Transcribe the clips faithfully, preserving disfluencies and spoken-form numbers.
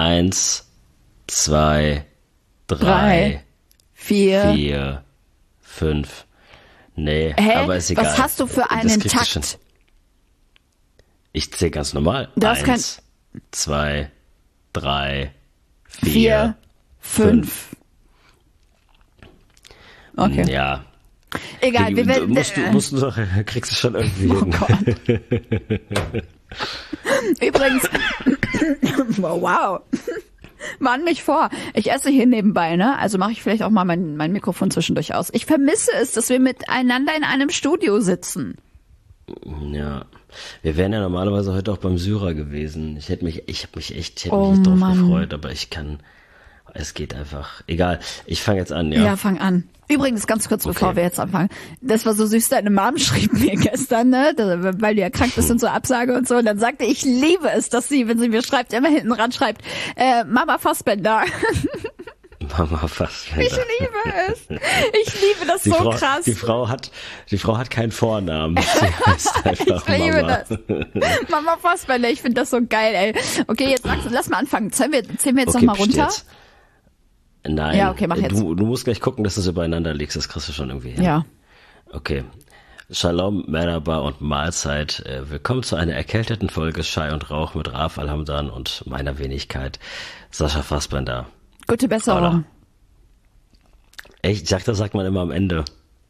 Eins, zwei, drei, Drei, vier, vier, fünf. Nee, Hä? aber ist egal. Was hast du für Das einen kriegst du schon. Takt? Ich zähle ganz normal. Du hast Eins, zwei, drei, vier, Vier, fünf. Okay. Ja. Egal, wir Du- werden. musst du, musst du doch, kriegst du schon irgendwie Oh hin. Gott. Übrigens, wow, warn mich vor. Ich esse hier nebenbei, ne? Also mache ich vielleicht auch mal mein, mein Mikrofon zwischendurch aus. Ich vermisse es, dass wir miteinander in einem Studio sitzen. Ja. Wir wären ja normalerweise heute auch beim Syrer gewesen. Ich hätte mich, ich habe mich echt, ich hätte Oh mich drauf Mann. gefreut, aber ich kann, es geht einfach. Egal, ich fange jetzt an, ja. Ja, fang an. Übrigens, ganz kurz, Okay. bevor wir jetzt anfangen. Das war so süß, deine Mom schrieb mir gestern, ne, da- weil du ja krank bist und so Absage und so. Und dann sagte, ich liebe es, dass sie, wenn sie mir schreibt, immer hinten ran schreibt, äh, Mama Fassbender. Mama fast. Ich liebe es. Ich liebe das Die so Frau, krass. die Frau hat, die Frau hat keinen Vornamen. Sie heißt einfach Ich liebe Mama. das. Mama Fassbender, ich finde das so geil, ey. Okay, jetzt Max, lass mal anfangen. Zählen wir, zählen wir jetzt Okay, noch mal runter? jetzt. Nein. Ja, okay, mach jetzt. Du, du musst gleich gucken, dass du es übereinander legst. Das kriegst du schon irgendwie hin. Ja. Okay. Shalom, Merhaba und Mahlzeit. Äh, Willkommen zu einer erkälteten Folge Schei und Rauch mit Raf Alhamdan und meiner Wenigkeit Sascha Fassbender. Gute Besserung. Oder? Echt, ich sag, das sagt man immer am Ende.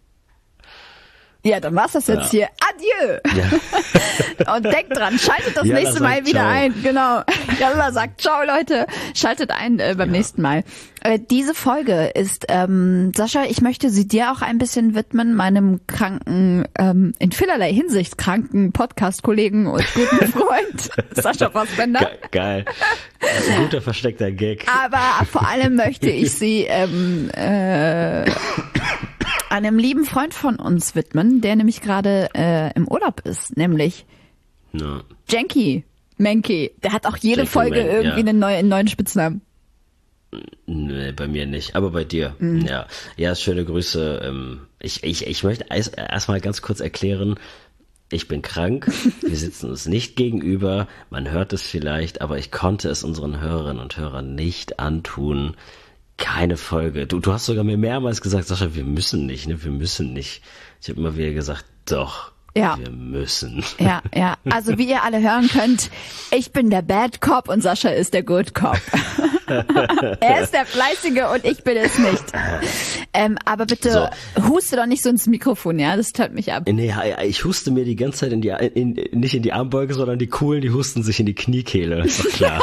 Ja, dann war's das jetzt hier. Adieu. Ja. Und denkt dran, schaltet das Jalla nächste Mal sagt wieder ciao. ein. Genau. Jalla sagt ciao, Leute. Schaltet ein äh, beim Ja. nächsten Mal. Äh, diese Folge ist, ähm, Sascha, ich möchte sie dir auch ein bisschen widmen, meinem kranken, ähm, in vielerlei Hinsicht kranken Podcast-Kollegen und guten Freund Sascha Fassbender. Ge geil. Das ist ein guter versteckter Gag. Aber vor allem möchte ich sie ähm, äh, einem lieben Freund von uns widmen, der nämlich gerade äh, im Urlaub ist, nämlich Ja. Jenky Menki. Der hat auch jede Jenky Folge Man, irgendwie ja. einen, neuen, einen neuen Spitznamen. Nee, bei mir nicht, aber bei dir. Mhm. Ja, ja, schöne Grüße. Ähm, Ich, ich, ich möchte erst erstmal ganz kurz erklären, ich bin krank, wir sitzen uns nicht gegenüber, man hört es vielleicht, aber ich konnte es unseren Hörerinnen und Hörern nicht antun. Keine Folge. Du, du hast sogar mir mehrmals gesagt, Sascha, wir müssen nicht, ne? Wir müssen nicht. Ich habe immer wieder gesagt, doch, Ja. wir müssen. Ja, ja. Also wie ihr alle hören könnt, ich bin der Bad Cop und Sascha ist der Good Cop. Er ist der Fleißige und ich bin es nicht. Ähm, aber bitte huste doch nicht so ins Mikrofon, ja? Das stört mich ab. Nee, ja, ich huste mir die ganze Zeit in die, in, nicht in die Armbeuge, sondern die Coolen, die husten sich in die Kniekehle. Ist doch klar.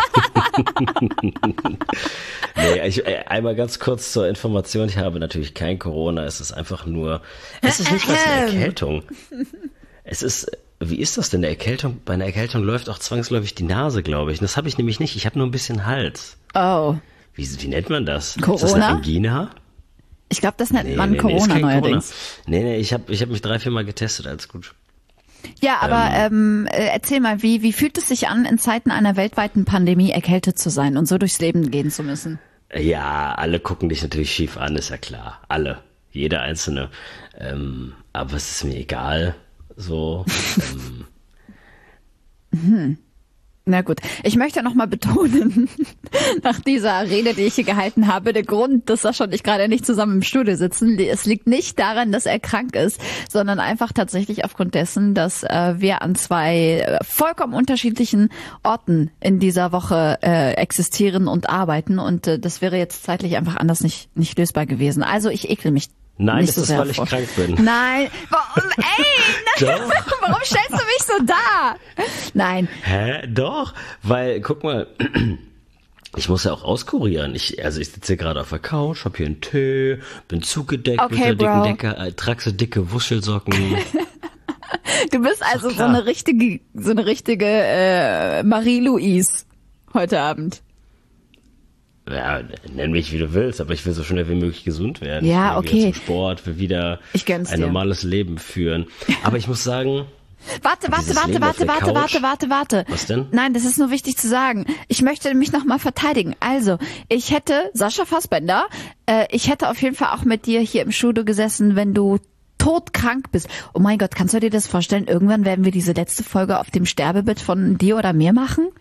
Nee, ich, einmal ganz kurz zur Information. Ich habe natürlich kein Corona. Es ist einfach nur, es ist nicht mal eine Erkältung. Es ist, wie ist das denn? Eine Erkältung, bei einer Erkältung läuft auch zwangsläufig die Nase, glaube ich. Und das habe ich nämlich nicht. Ich habe nur ein bisschen Hals. Oh. Wie, wie nennt man das? Corona? Ist das eine Angina? Ich glaube, das nennt Nee, man nee, nee, ist Corona kein neuerdings. Corona. Nee, nee, ich habe ich hab mich drei, vier Mal getestet. Alles gut. Ja, aber ähm, äh, erzähl mal, wie, wie fühlt es sich an, in Zeiten einer weltweiten Pandemie erkältet zu sein und so durchs Leben gehen zu müssen? Ja, alle gucken dich natürlich schief an, ist ja klar. Alle. Jeder Einzelne. Ähm, aber es ist mir egal. So. ähm, Hm. Na gut, ich möchte noch mal betonen, nach dieser Rede, die ich hier gehalten habe, der Grund, dass Sascha und ich gerade nicht zusammen im Studio sitzen, es liegt nicht daran, dass er krank ist, sondern einfach tatsächlich aufgrund dessen, dass äh, wir an zwei äh, vollkommen unterschiedlichen Orten in dieser Woche äh, existieren und arbeiten und äh, das wäre jetzt zeitlich einfach anders nicht, nicht lösbar gewesen. Also ich ekel mich Nein, nicht das so ist, sehr weil ich vor. krank bin. Nein, warum, ey, Doch. warum stellst du mich so dar? Nein, Hä? Doch, weil, guck mal, ich muss ja auch auskurieren. Ich, also ich sitze hier gerade auf der Couch, hab hier einen Tee, bin zugedeckt Okay, mit einer Bro. dicken Decke, äh, trag so dicke Wuschelsocken. du bist also so klar. eine richtige, so eine richtige äh, Marie-Louise heute Abend. Ja, nenn mich wie du willst, aber ich will so schnell wie möglich gesund werden. Ja, ich will wieder okay. zum Sport, will wieder Ich gönn's ein dir. normales Leben führen. Aber ich muss sagen, Warte, warte, Dieses warte, Leben auf warte, der warte, Couch. warte, warte, warte. Was denn? Nein, das ist nur wichtig zu sagen. Ich möchte mich nochmal verteidigen. Also, ich hätte, Sascha Fassbender, äh, ich hätte auf jeden Fall auch mit dir hier im Studio gesessen, wenn du todkrank bist. Oh mein Gott, kannst du dir das vorstellen? Irgendwann werden wir diese letzte Folge auf dem Sterbebett von dir oder mir machen?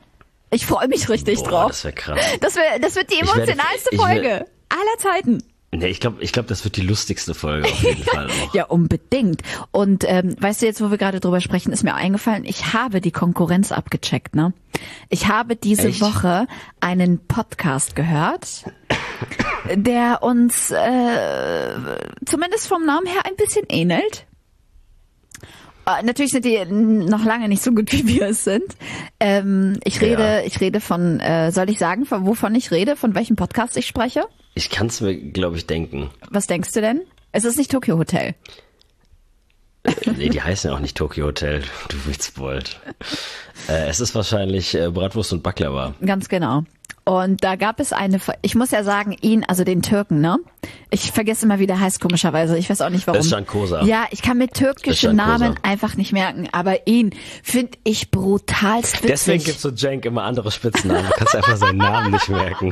Ich freue mich richtig Boah, drauf. das wäre krass. Das, wär, das wird die Ich werde- emotionalste ich Folge werde- aller Zeiten. Nee, ich glaube, ich glaub, das wird die lustigste Folge auf jeden Fall auch. Ja, unbedingt. Und ähm, weißt du, jetzt, wo wir gerade drüber sprechen, ist mir eingefallen, ich habe die Konkurrenz abgecheckt, ne? Ich habe diese Echt? Woche einen Podcast gehört, der uns äh, zumindest vom Namen her ein bisschen ähnelt. Äh, Natürlich sind die noch lange nicht so gut, wie wir es sind. Ähm, ich rede, Ja. ich rede von, äh, soll ich sagen, von wovon ich rede, von welchem Podcast ich spreche? Ich kann es mir, glaube ich, denken. Was denkst du denn? Es ist nicht Tokyo Hotel. Äh, nee, die heißen ja auch nicht Tokyo Hotel, du Witzbold. Äh, es ist wahrscheinlich äh, Bratwurst und Baklava. Ganz genau. Und da gab es eine, ich muss ja sagen, ihn, also den Türken, ne? Ich vergesse immer, wie der heißt, komischerweise. Ich weiß auch nicht, warum. Özcan Kosa. Ja, ich kann mir türkische Özcan Kosa. Namen einfach nicht merken, aber ihn finde ich brutalst witzig. Deswegen gibt so Cenk immer andere Spitznamen. Du kannst einfach seinen Namen nicht merken.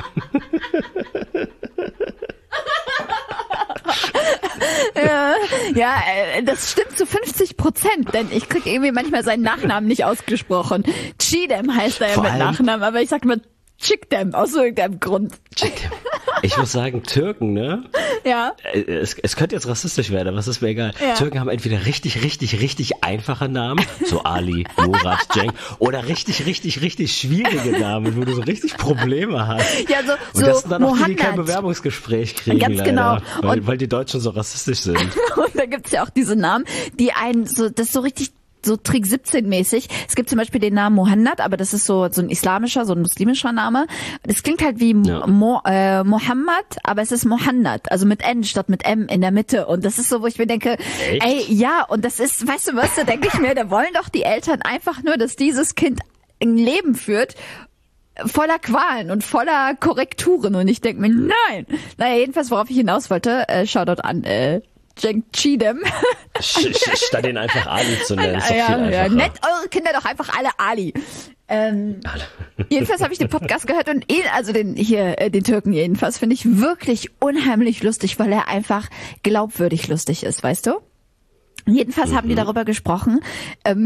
Ja, ja, äh, das stimmt zu fünfzig Prozent, denn ich krieg irgendwie manchmal seinen Nachnamen nicht ausgesprochen. Chidem heißt er ja Vor mit allem- Nachnamen, aber ich sag mal Chikdem aus irgendeinem Grund. Ich muss sagen, Türken, ne? Ja. Äh, Es, es könnte jetzt rassistisch werden, aber es ist mir egal. Ja. Türken haben entweder richtig, richtig, richtig einfache Namen, so Ali, Murat, Cenk, oder richtig, richtig, richtig schwierige Namen, wo du so richtig Probleme hast. Ja, so, Und so das sind dann auch die, die kein Mohammed. Bewerbungsgespräch kriegen, Ganz leider, genau. Weil, Und- weil die Deutschen so rassistisch sind. Und da gibt's ja auch diese Namen, die einen so, das ist so richtig so Trick siebzehn mäßig. Es gibt zum Beispiel den Namen Mohammed, aber das ist so so ein islamischer, so ein muslimischer Name. Das klingt halt wie Ja. Mo, äh, Mohammed, aber es ist Mohammed, also mit N statt mit M in der Mitte. Und das ist so, wo ich mir denke, Echt? ey, ja, und das ist, weißt du was, da denke ich mir, da wollen doch die Eltern einfach nur, dass dieses Kind ein Leben führt, voller Qualen und voller Korrekturen. Und ich denke mir, nein. Naja, jedenfalls, worauf ich hinaus wollte, äh, Shoutout an äh, Cenk Chidem. Sch- sch- Statt ihn einfach Ali zu nennen, ist doch viel ja, einfacher. ja, nennt eure Kinder doch einfach alle Ali. Ähm, jedenfalls habe ich den Podcast gehört und ihn, also den hier, äh, den Türken jedenfalls, finde ich wirklich unheimlich lustig, weil er einfach glaubwürdig lustig ist, weißt du? Jedenfalls Mhm. haben die darüber gesprochen, ähm,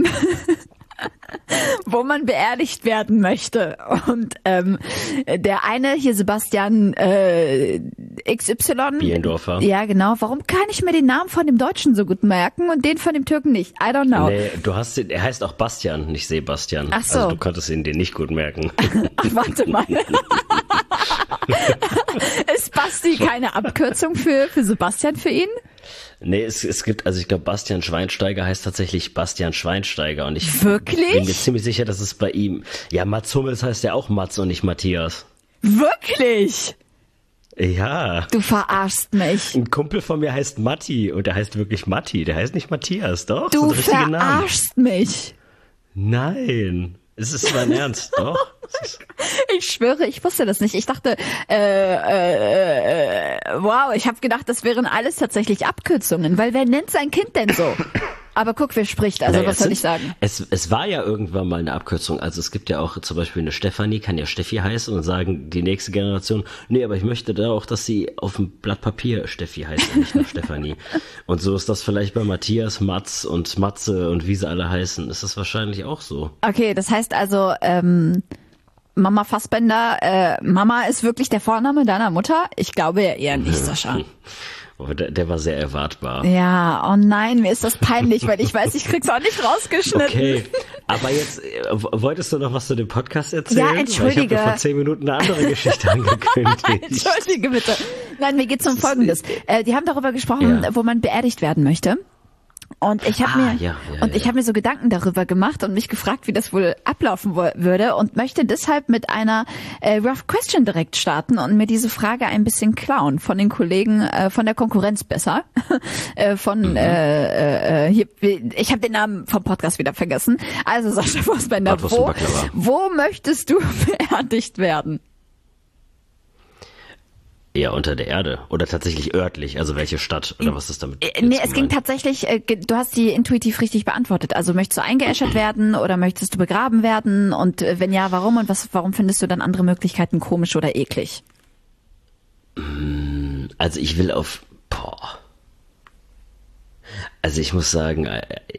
wo man beerdigt werden möchte. Und ähm, der eine hier, Sebastian äh, X Y. Bielendorfer. Ja, genau. Warum kann ich mir den Namen von dem Deutschen so gut merken und den von dem Türken nicht? I don't know. Nee, du hast den, er heißt auch Bastian, nicht Sebastian. Ach so. Also du konntest ihn dir nicht gut merken. Ach, warte mal. Ist Basti keine Abkürzung für, für Sebastian für ihn? Nee, es, es gibt, also ich glaube, Bastian Schweinsteiger heißt tatsächlich Bastian Schweinsteiger und ich Wirklich? bin mir ziemlich sicher, dass es bei ihm, ja, Mats Hummels heißt ja auch Mats und nicht Matthias. Wirklich? Ja, Du verarschst mich. ein Kumpel von mir heißt Matti und der heißt wirklich Matti, der heißt nicht Matthias, doch? Du das sind richtige Namen. verarschst mich. Nein, es ist mein Ernst, doch. Es ist- Ich schwöre, ich wusste das nicht. Ich dachte, äh, äh, äh, wow, ich habe gedacht, das wären alles tatsächlich Abkürzungen, weil wer nennt sein Kind denn so? Aber guck, wer spricht, also Naja, was es soll sind- ich sagen? Es, es war ja irgendwann mal eine Abkürzung. Also es gibt ja auch zum Beispiel eine Stefanie, kann ja Steffi heißen und sagen die nächste Generation, nee, aber ich möchte da auch, dass sie auf dem Blatt Papier Steffi heißt und nicht nur Stefanie. Und so ist das vielleicht bei Matthias, Mats und Matze und wie sie alle heißen, ist das wahrscheinlich auch so. Okay, das heißt also, ähm, Mama Fassbender, äh, Mama ist wirklich der Vorname deiner Mutter? Ich glaube ja eher nicht, Sascha. Oh, der, der war sehr erwartbar. Ja, oh nein, mir ist das peinlich, weil ich weiß, ich krieg's auch nicht rausgeschnitten. Okay, aber jetzt, äh, w- wolltest du noch was zu dem Podcast erzählen? Ja, Weil entschuldige. Ich habe dir vor zehn Minuten eine andere Geschichte angekündigt. Entschuldige bitte. Nein, mir geht's um Folgendes. Äh, die haben darüber gesprochen, Ja. wo man beerdigt werden möchte. Und ich habe Ah, mir ja, ja, und ich ja. habe mir so Gedanken darüber gemacht und mich gefragt, wie das wohl ablaufen wo- würde und möchte deshalb mit einer äh, Rough Question direkt starten und mir diese Frage ein bisschen klauen von den Kollegen äh, von der Konkurrenz besser. äh, von Mhm. äh, äh, hier, ich habe den Namen vom Podcast wieder vergessen. Also Sascha Fassbender, Bratwurst und wo, Baklava. wo möchtest du beerdigt werden? Eher unter der Erde oder tatsächlich örtlich, also welche Stadt oder was ist damit? Äh, jetzt Nee, es ging gemeint? tatsächlich, äh, ge- du hast die intuitiv richtig beantwortet. Also möchtest du eingeäschert werden oder möchtest du begraben werden? Und äh, wenn ja, warum? Und was, warum findest du dann andere Möglichkeiten komisch oder eklig? Also ich will auf, boah. Also ich muss sagen, äh,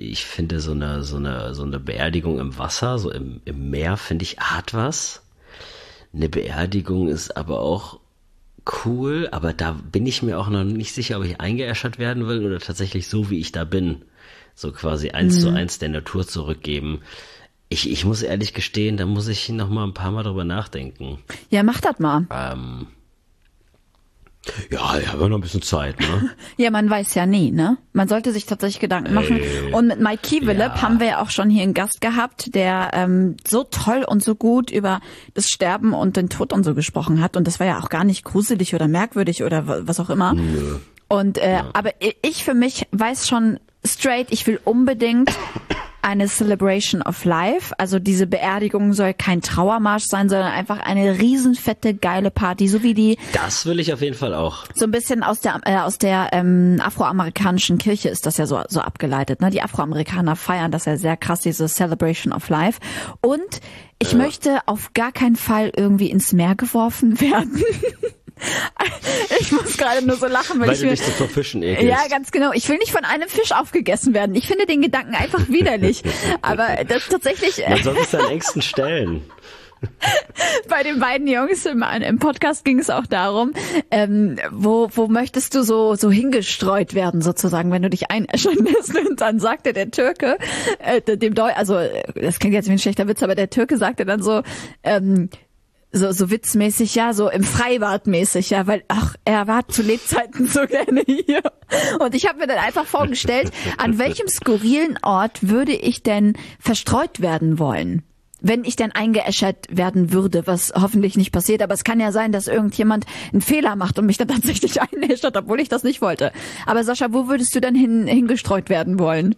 ich finde so eine, so eine, so eine Beerdigung im Wasser, so im, im Meer, finde ich, hat was. Eine Beerdigung ist aber auch cool, aber da bin ich mir auch noch nicht sicher, ob ich eingeäschert werden will oder tatsächlich so, wie ich da bin. So quasi eins mhm. zu eins der Natur zurückgeben. Ich, ich muss ehrlich gestehen, da muss ich noch mal ein paar Mal drüber nachdenken. Ja, mach das mal. Ähm, ja, ich habe noch ein bisschen Zeit, ne? Ja, man weiß ja nie, ne? Man sollte sich tatsächlich Gedanken machen. Ey, und mit Mike Kiewele ja. haben wir ja auch schon hier einen Gast gehabt, der ähm, so toll und so gut über das Sterben und den Tod und so gesprochen hat. Und das war ja auch gar nicht gruselig oder merkwürdig oder was auch immer. Nö. Und äh, ja. aber ich für mich weiß schon straight, ich will unbedingt eine Celebration of Life. Also diese Beerdigung soll kein Trauermarsch sein, sondern einfach eine riesenfette, geile Party, so wie die... Das will ich auf jeden Fall auch. So ein bisschen aus der äh, aus der ähm, afroamerikanischen Kirche ist das ja so so abgeleitet. Ne? Die Afroamerikaner feiern das ja sehr krass, diese Celebration of Life. Und ich ja. möchte auf gar keinen Fall irgendwie ins Meer geworfen werden. Ich muss gerade nur so lachen, weil, weil ich du mir, dich so vor Fischen ekelst. Ja, ganz genau. Ich will nicht von einem Fisch aufgegessen werden. Ich finde den Gedanken einfach widerlich. Aber das tatsächlich... Man soll es deinen Ängsten stellen. Bei den beiden Jungs im, im Podcast ging es auch darum, ähm, wo, wo möchtest du so, so hingestreut werden sozusagen, wenn du dich einäschern lässt. Und dann sagte der Türke, äh, dem Deu also das klingt jetzt wie ein schlechter Witz, aber der Türke sagte dann so, ähm, So, so witzmäßig, ja, so im Freibad mäßig, ja, weil, ach, er war zu Lebzeiten so gerne hier. Und ich habe mir dann einfach vorgestellt, an welchem skurrilen Ort würde ich denn verstreut werden wollen? Wenn ich denn eingeäschert werden würde, was hoffentlich nicht passiert. Aber es kann ja sein, dass irgendjemand einen Fehler macht und mich dann tatsächlich einäschert, obwohl ich das nicht wollte. Aber Sascha, wo würdest du denn hin, hingestreut werden wollen?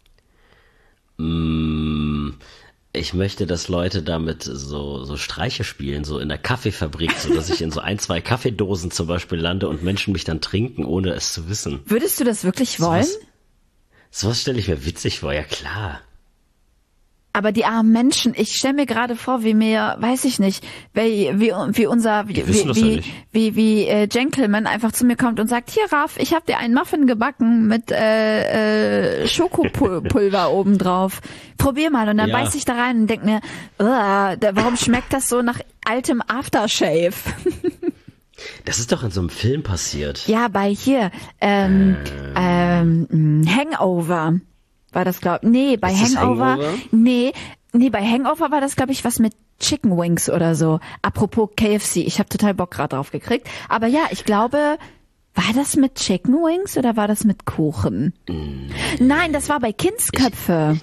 Mm. Ich möchte, dass Leute damit so, so Streiche spielen, so in der Kaffeefabrik, so dass ich in so ein, zwei Kaffeedosen zum Beispiel lande und Menschen mich dann trinken, ohne es zu wissen. Würdest du das wirklich wollen? Sowas, sowas stelle ich mir witzig vor, ja klar. Aber die armen Menschen, ich stelle mir gerade vor, wie mir, weiß ich nicht, wie, wie, wie unser, wie, wie, wie, ja wie, wie äh, Gentleman einfach zu mir kommt und sagt, hier Raf, ich habe dir einen Muffin gebacken mit äh, äh, Schokopulver obendrauf. Probier mal. Und dann ja. beiß ich da rein und denk mir, da, warum schmeckt das so nach altem Aftershave? Das ist doch in so einem Film passiert. Ja, bei hier, ähm, ähm, ähm Hangover. War das, glaub nee, bei Hangover, Hangover, nee, nee, bei Hangover war das, glaube ich, was mit Chicken Wings oder so. Apropos K F C, ich habe total Bock gerade drauf gekriegt. Aber ja, ich glaube, war das mit Chicken Wings oder war das mit Kuchen? Mm. Nein, das war bei Kindsköpfe.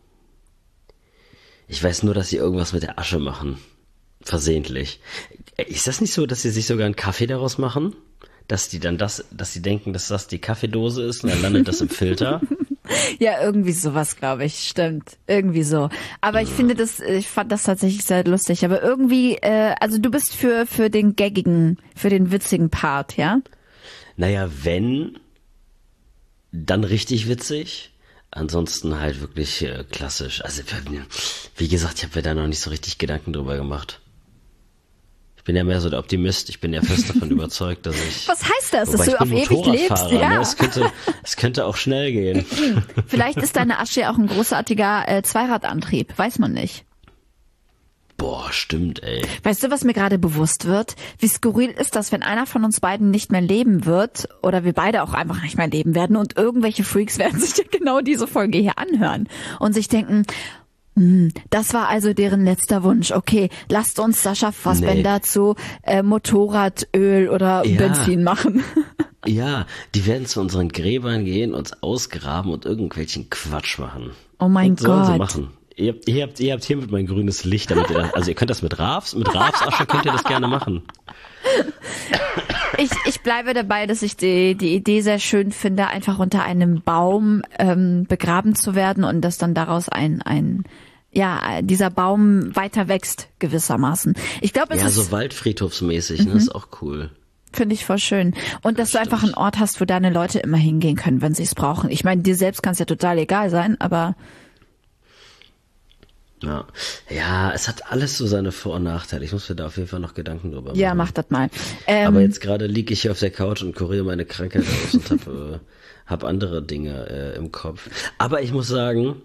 Ich, ich weiß nur, dass sie irgendwas mit der Asche machen. Versehentlich. Ist das nicht so, dass sie sich sogar einen Kaffee daraus machen? Dass die dann das, dass sie denken, dass das die Kaffeedose ist und dann landet das im Filter? Ja, irgendwie sowas, glaube ich, stimmt. Irgendwie so. Aber ich finde das, ich fand das tatsächlich sehr lustig. Aber irgendwie, äh, also du bist für, für den gaggigen, für den witzigen Part, ja? Naja, wenn, dann richtig witzig. Ansonsten halt wirklich äh, klassisch. Also, wie gesagt, ich habe mir da noch nicht so richtig Gedanken drüber gemacht. Ich bin ja mehr so der Optimist. Ich bin ja fest davon überzeugt, dass ich... Was heißt das, dass du auf ewig lebst? Ja. Ne? Es, könnte, es könnte auch schnell gehen. Vielleicht ist deine Asche ja auch ein großartiger äh, Zweiradantrieb. Weiß man nicht. Boah, stimmt, ey. Weißt du, was mir gerade bewusst wird? Wie skurril ist das, wenn einer von uns beiden nicht mehr leben wird oder wir beide auch einfach nicht mehr leben werden und irgendwelche Freaks werden sich ja genau diese Folge hier anhören und sich denken... Das war also deren letzter Wunsch. Okay, lasst uns Sascha Fassbender nee. zu äh, Motorradöl oder ja. Benzin machen. Ja, die werden zu unseren Gräbern gehen, uns ausgraben und irgendwelchen Quatsch machen. Oh mein und Gott. Sollen sie machen. Ihr, ihr, habt, ihr habt hiermit mein grünes Licht, damit ihr das, also ihr könnt das mit Rafs, mit Rafs Asche könnt ihr das gerne machen. Ich, ich bleibe dabei, dass ich die, die Idee sehr schön finde, einfach unter einem Baum ähm, begraben zu werden und dass dann daraus ein, ein ja, dieser Baum weiter wächst gewissermaßen. Ich glaube, es ja, ist so waldfriedhofsmäßig, ne, ist auch cool. Finde ich voll schön. Und dass das du einfach einen Ort hast, wo deine Leute immer hingehen können, wenn sie es brauchen. Ich meine, dir selbst kann es ja total egal sein, aber Ja. ja, es hat alles so seine Vor- und Nachteile. Ich muss mir da auf jeden Fall noch Gedanken drüber machen. Ja, mach das mal. Ähm, Aber jetzt gerade liege ich hier auf der Couch und kuriere meine Krankheit aus und habe äh, hab andere Dinge äh, im Kopf. Aber ich muss sagen,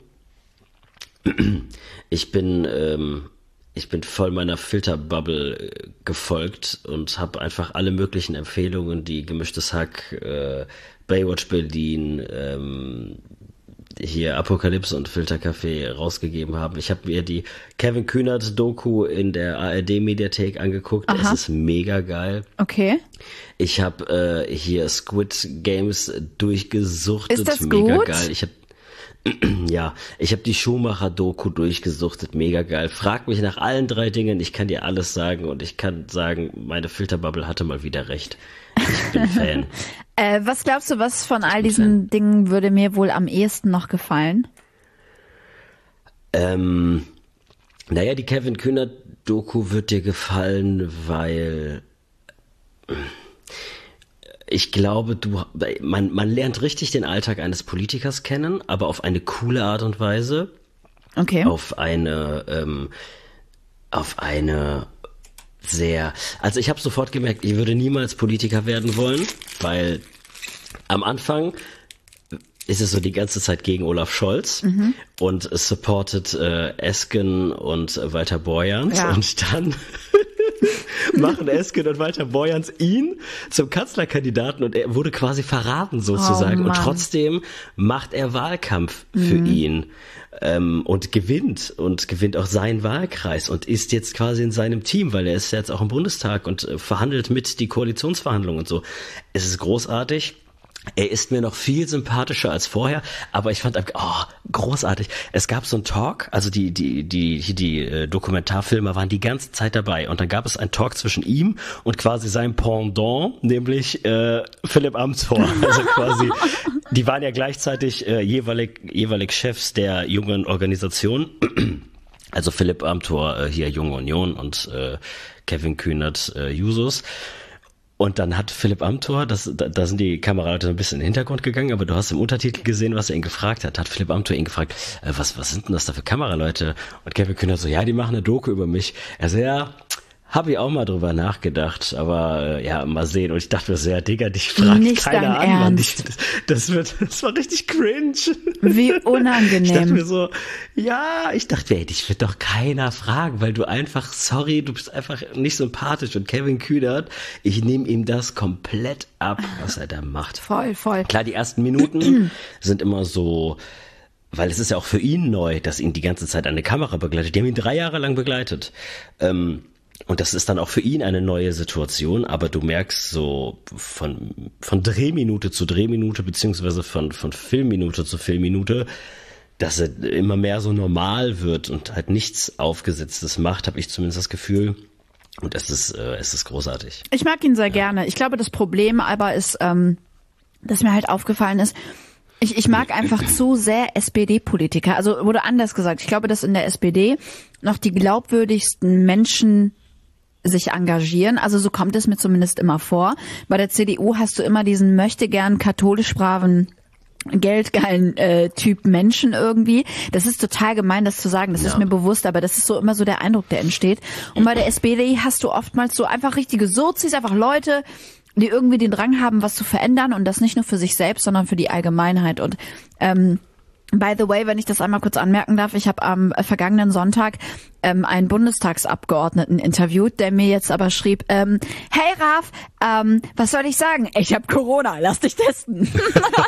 ich bin ähm, ich bin voll meiner Filterbubble äh, gefolgt und habe einfach alle möglichen Empfehlungen, die Gemischtes Hack, äh, Baywatch Berlin, ähm, hier Apokalypse und Filtercafé rausgegeben haben. Ich habe mir die Kevin Kühnert Doku in der A R D Mediathek angeguckt. Aha. Es ist mega geil. Okay. Ich habe äh, hier Squid Games durchgesuchtet. Ist das mega gut? geil. Ich habe ja, ich habe die Schumacher Doku durchgesuchtet. Mega geil. Frag mich nach allen drei Dingen. Ich kann dir alles sagen und ich kann sagen, meine Filterbubble hatte mal wieder recht. Ich bin Fan. Äh, was glaubst du, was von all diesen Fan. Dingen würde mir wohl am ehesten noch gefallen? Ähm, naja, die Kevin Kühnert Doku wird dir gefallen, weil ich glaube, du, man, man lernt richtig den Alltag eines Politikers kennen, aber auf eine coole Art und Weise. Okay. Auf eine, ähm, auf eine sehr, also ich habe sofort gemerkt, ich würde niemals Politiker werden wollen, weil am Anfang ist es so die ganze Zeit gegen Olaf Scholz mhm. und es supportet äh, Esken und Walter Borjans ja. und dann machen Esken und Walter Borjans ihn zum Kanzlerkandidaten und er wurde quasi verraten sozusagen oh, und trotzdem macht er Wahlkampf für mhm. ihn ähm, und gewinnt und gewinnt auch seinen Wahlkreis und ist jetzt quasi in seinem Team, weil er ist jetzt auch im Bundestag und äh, verhandelt mit die Koalitionsverhandlungen und so. Es ist großartig. Er ist mir noch viel sympathischer als vorher, aber ich fand, oh, großartig. Es gab so einen Talk, also die, die, die, die, die äh, Dokumentarfilmer waren die ganze Zeit dabei und dann gab es einen Talk zwischen ihm und quasi seinem Pendant, nämlich äh, Philipp Amthor. Also quasi, die waren ja gleichzeitig äh, jeweilig, jeweilig Chefs der jungen Organisation. Also Philipp Amthor äh, hier Junge Union und äh, Kevin Kühnert äh, Jusos. Und dann hat Philipp Amthor, das, da, da sind die Kameraleute ein bisschen in den Hintergrund gegangen, aber du hast im Untertitel gesehen, was er ihn gefragt hat. Hat Philipp Amthor ihn gefragt, äh, was, was sind denn das da für Kameraleute? Und Kevin Kühnert so, ja, die machen eine Doku über mich. Er so, ja, habe ich auch mal drüber nachgedacht, aber äh, ja, mal sehen. Und ich dachte mir so, ja, Digga, dich fragt Nicht keiner dein an. Mann. Ernst. Das, das, wird, das war richtig cringe. Wie unangenehm. Ich dachte mir so, ja, ich dachte, ey, dich wird doch keiner fragen, weil du einfach, sorry, du bist einfach nicht sympathisch. Und Kevin Kühnert, ich nehme ihm das komplett ab, was er da macht. Voll, voll. Klar, die ersten Minuten sind immer so, weil es ist ja auch für ihn neu, dass ihn die ganze Zeit eine Kamera begleitet. Die haben ihn drei Jahre lang begleitet. Ähm, Und das ist dann auch für ihn eine neue Situation, aber du merkst so von, von Drehminute zu Drehminute, beziehungsweise von, von Filmminute zu Filmminute, dass er immer mehr so normal wird und halt nichts Aufgesetztes macht, habe ich zumindest das Gefühl. Und es ist, äh, es ist großartig. Ich mag ihn sehr gerne. Ich glaube, das Problem aber ist, ähm, dass mir halt aufgefallen ist, Ich, ich mag einfach zu sehr S P D-Politiker. Also wurde anders gesagt. Ich glaube, dass in der S P D noch die glaubwürdigsten Menschen sich engagieren. Also so kommt es mir zumindest immer vor. Bei der C D U hast du immer diesen möchtegern katholisch braven geldgeilen äh, Typ Menschen irgendwie. Das ist total gemein, das zu sagen. Das ja. ist mir bewusst, aber das ist so immer so der Eindruck, der entsteht. Und bei der S P D hast du oftmals so einfach richtige Sozis, einfach Leute, die irgendwie den Drang haben, was zu verändern und das nicht nur für sich selbst, sondern für die Allgemeinheit. Und ähm, by the way, wenn ich das einmal kurz anmerken darf, ich habe am vergangenen Sonntag ähm, einen Bundestagsabgeordneten interviewt, der mir jetzt aber schrieb, ähm, hey Raf, ähm, was soll ich sagen? Ich habe Corona, lass dich testen. Und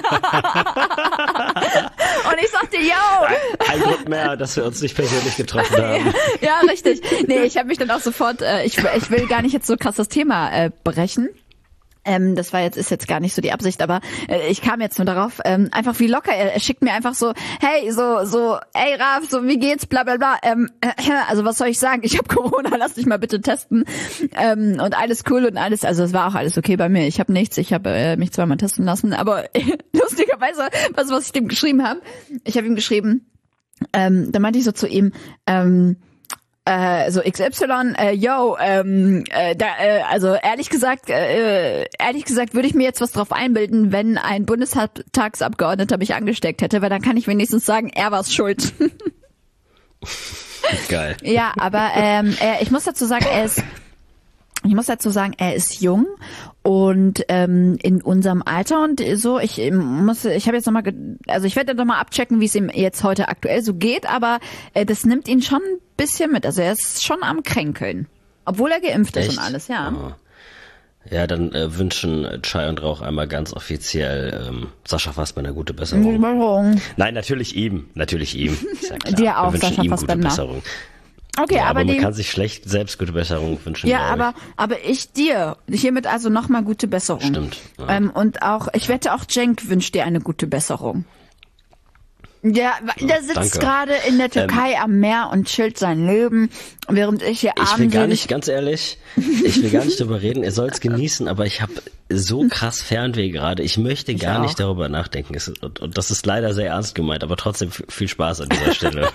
ich sagte, yo! Ein Grund mehr, dass wir uns nicht persönlich getroffen haben. Ja, richtig. Nee, ich habe mich dann auch sofort, äh, ich, ich will gar nicht jetzt so krass das Thema äh, brechen. Ähm, das war jetzt, ist jetzt gar nicht so die Absicht, aber äh, ich kam jetzt nur darauf, ähm, einfach wie locker, er, er schickt mir einfach so, hey, so, so, ey Raf, so, wie geht's, bla bla bla, ähm, äh, also was soll ich sagen, ich habe Corona, lass dich mal bitte testen, ähm, und alles cool und alles, also es war auch alles okay bei mir, ich habe nichts, ich habe äh, mich zweimal testen lassen, aber lustigerweise, was, was ich dem geschrieben habe, ich habe ihm geschrieben, ähm, da meinte ich so zu ihm, ähm, Äh, so X Y, äh, yo, ähm, äh, da, äh, also ehrlich gesagt, äh, ehrlich gesagt würde ich mir jetzt was drauf einbilden, wenn ein Bundestagsabgeordneter mich angesteckt hätte, weil dann kann ich wenigstens sagen, er war's schuld. Geil. Ja, aber ähm, er, ich muss dazu sagen, er ist, ich muss dazu sagen, er ist jung und ähm, in unserem Alter und so. Ich muss, ich habe jetzt noch mal, also ich werde noch mal abchecken, wie es ihm jetzt heute aktuell so geht, aber äh, das nimmt ihn schon ein bisschen mit. Also er ist schon am Kränkeln, obwohl er geimpft ist Echt? und alles, ja. Oh. Ja, dann äh, wünschen Chai und Rauch einmal ganz offiziell ähm, Sascha Fassbender eine gute Besserung. Besserung. Nein, natürlich ihm, natürlich ihm. Ist ja klar. Dir auch, Wir wünschen Sascha ihm gute Fassbender. Besserung. Okay, Ja, aber, aber man die, kann sich schlecht selbst gute Besserung wünschen. ja, glaub ich. aber aber ich dir hiermit also nochmal gute Besserung. Stimmt. Ja. Ähm, und auch, ich wette auch Cenk wünscht dir eine gute Besserung. Ja, der sitzt danke. gerade in der Türkei am Meer und chillt sein Leben, während ich hier Ich will gar armselig- nicht, ganz ehrlich, ich will gar nicht darüber reden. Er soll es genießen, aber ich habe so krass Fernweh gerade. Ich möchte gar auch. nicht darüber nachdenken. Es ist, und, und das ist leider sehr ernst gemeint, aber trotzdem f- viel Spaß an dieser Stelle.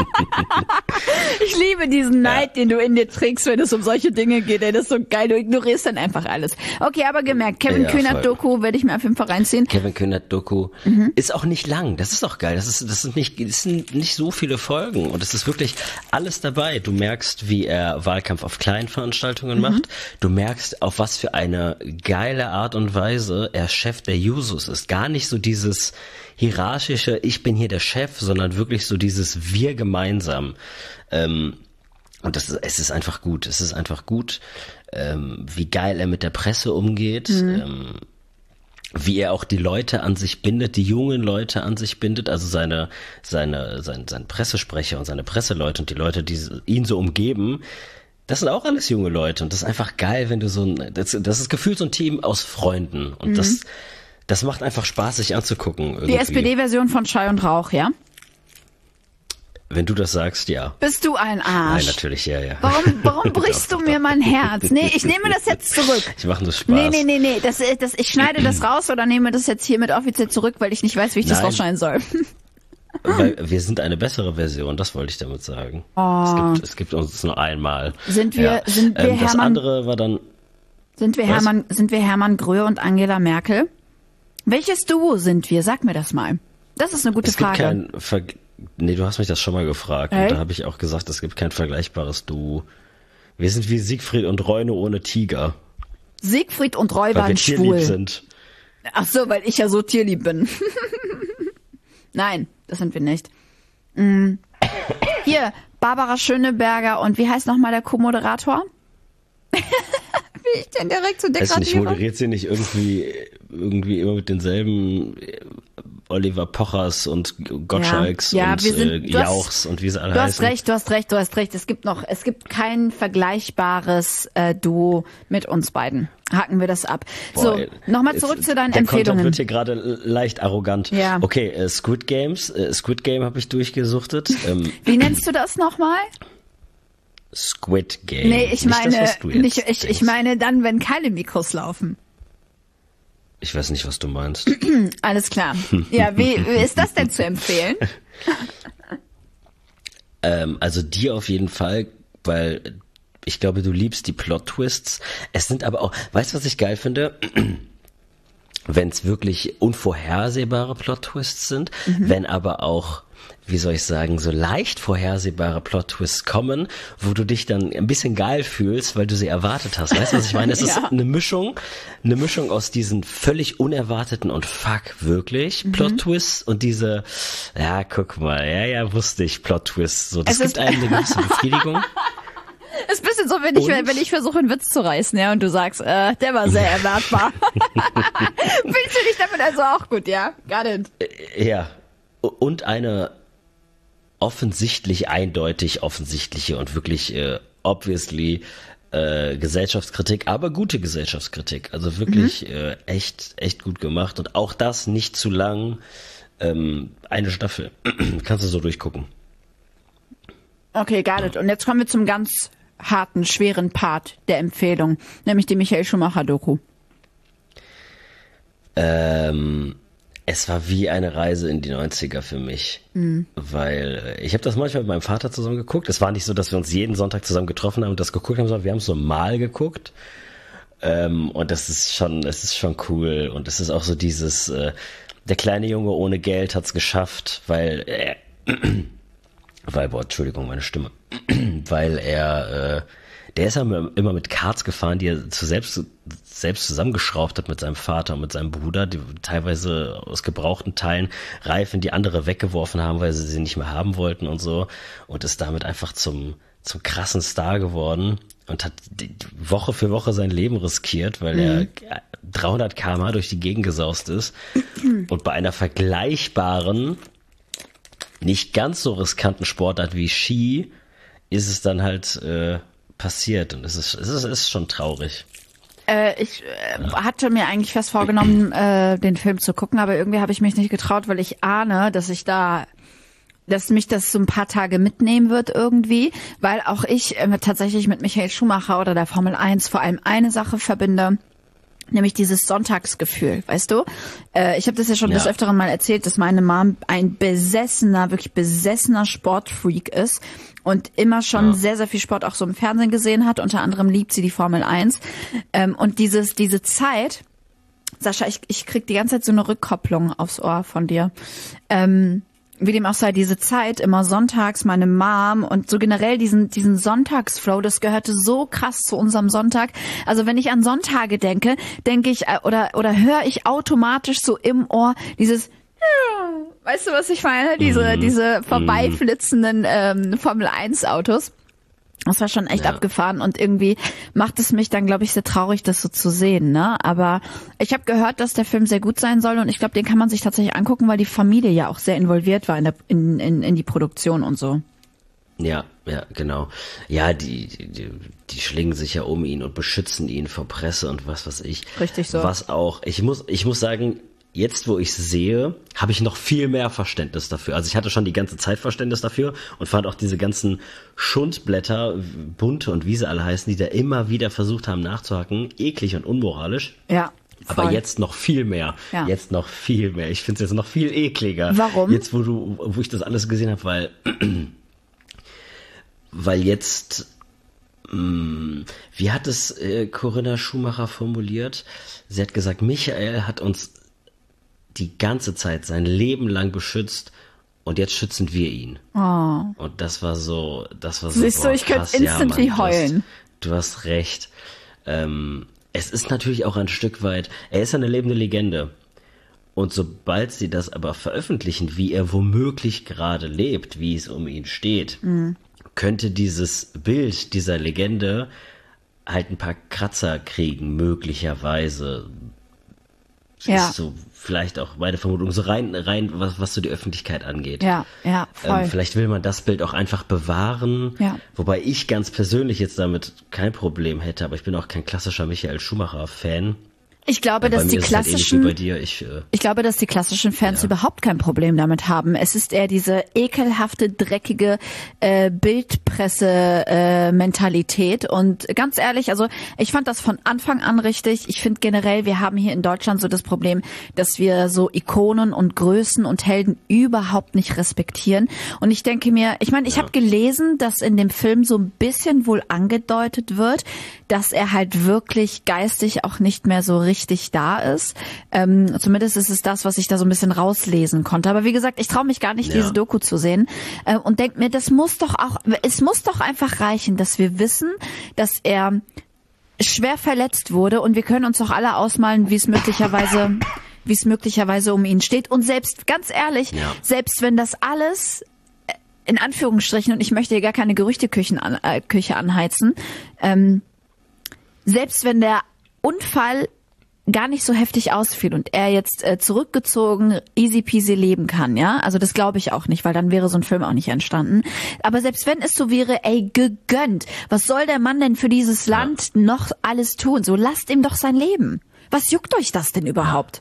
Ich liebe diesen Neid, den du in dir trägst, wenn es um solche Dinge geht. Ey, das ist so geil. Du ignorierst dann einfach alles. Okay, aber gemerkt, Kevin Ja, Kühnert voll. Doku werde ich mir auf jeden Fall reinziehen. Kevin Kühnert Doku Mhm. ist auch nicht lang. Das ist auch geil. Das ist, das sind nicht, das sind nicht so viele Folgen und es ist wirklich alles dabei. Du merkst, wie er Wahlkampf auf kleinen Veranstaltungen Mhm. macht. Du merkst, auf was für eine geile Art und Weise er Chef der Jusos ist. Gar nicht so dieses hierarchische, ich bin hier der Chef, sondern wirklich so dieses wir gemeinsam. Ähm, und das ist, es ist einfach gut. Es ist einfach gut, ähm, wie geil er mit der Presse umgeht. Ähm, wie er auch die Leute an sich bindet, die jungen Leute an sich bindet, also seine, seine, sein, sein Pressesprecher und seine Presseleute und die Leute, die ihn so umgeben, das sind auch alles junge Leute und das ist einfach geil, wenn du so ein, das, das ist gefühlt so ein Team aus Freunden und mhm. das, das macht einfach Spaß, sich anzugucken. Irgendwie. Die S P D-Version von Schall und Rauch, ja? Wenn du das sagst, ja. Bist du ein Arsch? Nein, natürlich, ja, ja. Warum, warum brichst du mir mein Herz? Nee, ich nehme das jetzt zurück. Ich mache nur Spaß. Nee, nee, nee, nee. Das, das, ich schneide das raus oder nehme das jetzt hiermit offiziell zurück, weil ich nicht weiß, wie ich das Nein. rausschneiden soll. Weil wir sind eine bessere Version, das wollte ich damit sagen. Oh. Es gibt, es gibt uns nur einmal. Sind wir, ja. sind wir ähm, Das Hermann, andere war dann, sind wir Was? Hermann, sind wir Hermann Gröhe und Angela Merkel? Welches Duo sind wir? Sag mir das mal. Das ist eine gute es gibt Frage. kein Ver Nee, du hast mich das schon mal gefragt. Hey? Und da habe ich auch gesagt, es gibt kein vergleichbares Duo. Wir sind wie Siegfried und Roine ohne Tiger. Siegfried und Roy Weil wir waren tierlieb schwul. sind. Ach so, weil ich ja so tierlieb bin. Nein, das sind wir nicht. Mm. Hier, Barbara Schöneberger und wie heißt nochmal der Co-Moderator? Wie ich denn direkt zu Weiß nicht, degradiere? moderiert sie nicht irgendwie, irgendwie immer mit denselben äh, Oliver Pochers und Gottschalks Ja, ja, und wir sind- äh, du hast- Jauchs und wie sie alle Du hast heißen? recht, du hast recht, du hast recht. Es gibt noch, es gibt kein vergleichbares äh, Duo mit uns beiden. Haken wir das ab. Boah, so, ey, nochmal jetzt- zurück zu deinen der Content Empfehlungen. wird hier gerade leicht arrogant. Ja. Okay, äh, Squid Games, äh, Squid Game habe ich durchgesuchtet. Ähm, Wie nennst du das nochmal? Squid Game. Nee, ich Nicht das, meine, was du jetzt nicht, ich, ich denkst. meine dann, wenn keine Mikros laufen. Ich weiß nicht, was du meinst. Alles klar. Ja, wie, wie ist das denn zu empfehlen? ähm, also dir auf jeden Fall, weil ich glaube, du liebst die Plot-Twists. Es sind aber auch, weißt du, was ich geil finde? Wenn es wirklich unvorhersehbare Plot-Twists sind, Mhm. wenn aber auch, wie soll ich sagen, so leicht vorhersehbare Plot-Twists kommen, wo du dich dann ein bisschen geil fühlst, weil du sie erwartet hast. Weißt du, was ich meine? Es ist Ja. eine Mischung, eine Mischung aus diesen völlig unerwarteten und fuck, wirklich Mhm. Plot-Twists und diese, ja, guck mal, ja, ja, wusste ich, Plot-Twists. So, das Es gibt ist- einem eine gewisse Befriedigung. Ist ein bisschen so, wenn ich, Und? wenn ich versuche, einen Witz zu reißen, ja, und du sagst, äh, der war sehr erwartbar. Fühlst du dich damit also auch gut, ja? Got it. Ja. Und eine offensichtlich, eindeutig offensichtliche und wirklich äh, obviously äh, Gesellschaftskritik, aber gute Gesellschaftskritik. Also wirklich Mhm. äh, echt, echt gut gemacht. Und auch das nicht zu lang. Ähm, eine Staffel. Kannst du so durchgucken. Okay, got it. Und jetzt kommen wir zum ganz harten, schweren Part der Empfehlung, nämlich die Michael Schumacher-Doku. Ähm, es war wie eine Reise in die neunziger für mich, mhm. weil äh, ich habe das manchmal mit meinem Vater zusammen geguckt. Es war nicht so, dass wir uns jeden Sonntag zusammen getroffen haben und das geguckt haben, sondern wir haben es so mal geguckt. Ähm, und das ist schon, es ist schon cool und es ist auch so dieses, äh, der kleine Junge ohne Geld hat's geschafft, weil er, weil, boah, Entschuldigung, meine Stimme, weil er, äh, der ist ja immer mit Karts gefahren, die er zu selbst, selbst zusammengeschraubt hat mit seinem Vater und mit seinem Bruder, die teilweise aus gebrauchten Teilen Reifen, die andere weggeworfen haben, weil sie sie nicht mehr haben wollten und so, und ist damit einfach zum, zum krassen Star geworden und hat die, Woche für Woche sein Leben riskiert, weil mhm. er dreihundert Kilometer pro Stunde durch die Gegend gesaust ist und bei einer vergleichbaren, nicht ganz so riskanten Sportart wie Ski ist es dann halt äh, passiert, und es ist, es ist, es ist schon traurig. Äh, ich äh, ja. hatte mir eigentlich fest vorgenommen, äh, den Film zu gucken, aber irgendwie habe ich mich nicht getraut, weil ich ahne, dass ich da, dass mich das so ein paar Tage mitnehmen wird irgendwie, weil auch ich äh, tatsächlich mit Michael Schumacher oder der Formel eins vor allem eine Sache verbinde, nämlich dieses Sonntagsgefühl, weißt du? Äh, ich habe das ja schon ja. des Öfteren mal erzählt, dass meine Mom ein besessener, wirklich besessener Sportfreak ist und immer schon ja. sehr, sehr viel Sport auch so im Fernsehen gesehen hat. Unter anderem liebt sie die Formel eins. Ähm, und dieses, diese Zeit, Sascha, ich, ich krieg die ganze Zeit so eine Rückkopplung aufs Ohr von dir. Ähm, wie dem auch sei, diese Zeit immer sonntags, meine Mom und so generell diesen diesen Sonntagsflow, das gehörte so krass zu unserem Sonntag. Also wenn ich an Sonntage denke, denke ich oder oder höre ich automatisch so im Ohr dieses, weißt du, was ich meine? Diese mm. diese vorbeiflitzenden ähm, Formel eins Autos. Das war schon echt ja. abgefahren, und irgendwie macht es mich dann, glaube ich, sehr traurig, das so zu sehen, ne? Aber ich habe gehört, dass der Film sehr gut sein soll, und ich glaube, den kann man sich tatsächlich angucken, weil die Familie ja auch sehr involviert war in, der, in, in, in die Produktion und so. Ja, ja, genau. Ja, die, die, die schlingen sich ja um ihn und beschützen ihn vor Presse und was weiß ich. Richtig so. Was auch, ich muss, ich muss sagen, jetzt, wo ich sehe, habe ich noch viel mehr Verständnis dafür. Also ich hatte schon die ganze Zeit Verständnis dafür und fand auch diese ganzen Schundblätter, Bunte und wie sie alle heißen, die da immer wieder versucht haben nachzuhacken, eklig und unmoralisch. Ja. Voll. Aber jetzt noch viel mehr. Ja. Jetzt noch viel mehr. Ich finde es jetzt noch viel ekliger. Warum? Jetzt, wo du, wo ich das alles gesehen habe, weil, weil jetzt, mh, wie hat es äh, Corinna Schumacher formuliert? Sie hat gesagt, Michael hat uns die ganze Zeit sein Leben lang beschützt, und jetzt schützen wir ihn. Oh. Und das war so, das war so. Siehst du, ich könnte instantly ja, Mann, heulen. Du hast, du hast recht. Ähm, es ist natürlich auch ein Stück weit, er ist eine lebende Legende. Und sobald sie das aber veröffentlichen, wie er womöglich gerade lebt, wie es um ihn steht, mhm. könnte dieses Bild dieser Legende halt ein paar Kratzer kriegen, möglicherweise. Ja. Ist so vielleicht auch meine Vermutung, so rein, rein was, was so die Öffentlichkeit angeht. Ja, ja, voll. Ähm, vielleicht will man das Bild auch einfach bewahren, ja. Wobei ich ganz persönlich jetzt damit kein Problem hätte, aber ich bin auch kein klassischer Michael Schumacher-Fan. Ich glaube, dass die klassischen, halt bei dir. Ich, äh, ich glaube, dass die klassischen Fans ja. überhaupt kein Problem damit haben. Es ist eher diese ekelhafte, dreckige äh, Bildpresse-Mentalität. Äh, und ganz ehrlich, also ich fand das von Anfang an richtig. Ich finde generell, wir haben hier in Deutschland so das Problem, dass wir so Ikonen und Größen und Helden überhaupt nicht respektieren. Und ich denke mir, ich meine, ich ja. habe gelesen, dass in dem Film so ein bisschen wohl angedeutet wird, dass er halt wirklich geistig auch nicht mehr so richtig richtig da ist. Ähm, zumindest ist es das, was ich da so ein bisschen rauslesen konnte. Aber wie gesagt, ich traue mich gar nicht, ja. diese Doku zu sehen äh, und denke mir, das muss doch auch, es muss doch einfach reichen, dass wir wissen, dass er schwer verletzt wurde, und wir können uns doch alle ausmalen, wie es möglicherweise, wie es möglicherweise um ihn steht. Und selbst, ganz ehrlich, ja. selbst wenn das alles in Anführungsstrichen, und ich möchte hier gar keine Gerüchteküche an, äh, Küche anheizen, ähm, selbst wenn der Unfall gar nicht so heftig ausfiel und er jetzt äh, zurückgezogen easy peasy leben kann, ja, also das glaube ich auch nicht, weil dann wäre so ein Film auch nicht entstanden. Aber selbst wenn es so wäre, ey, gegönnt, was soll der Mann denn für dieses Land ja. noch alles tun? So, lasst ihm doch sein Leben. Was juckt euch das denn überhaupt?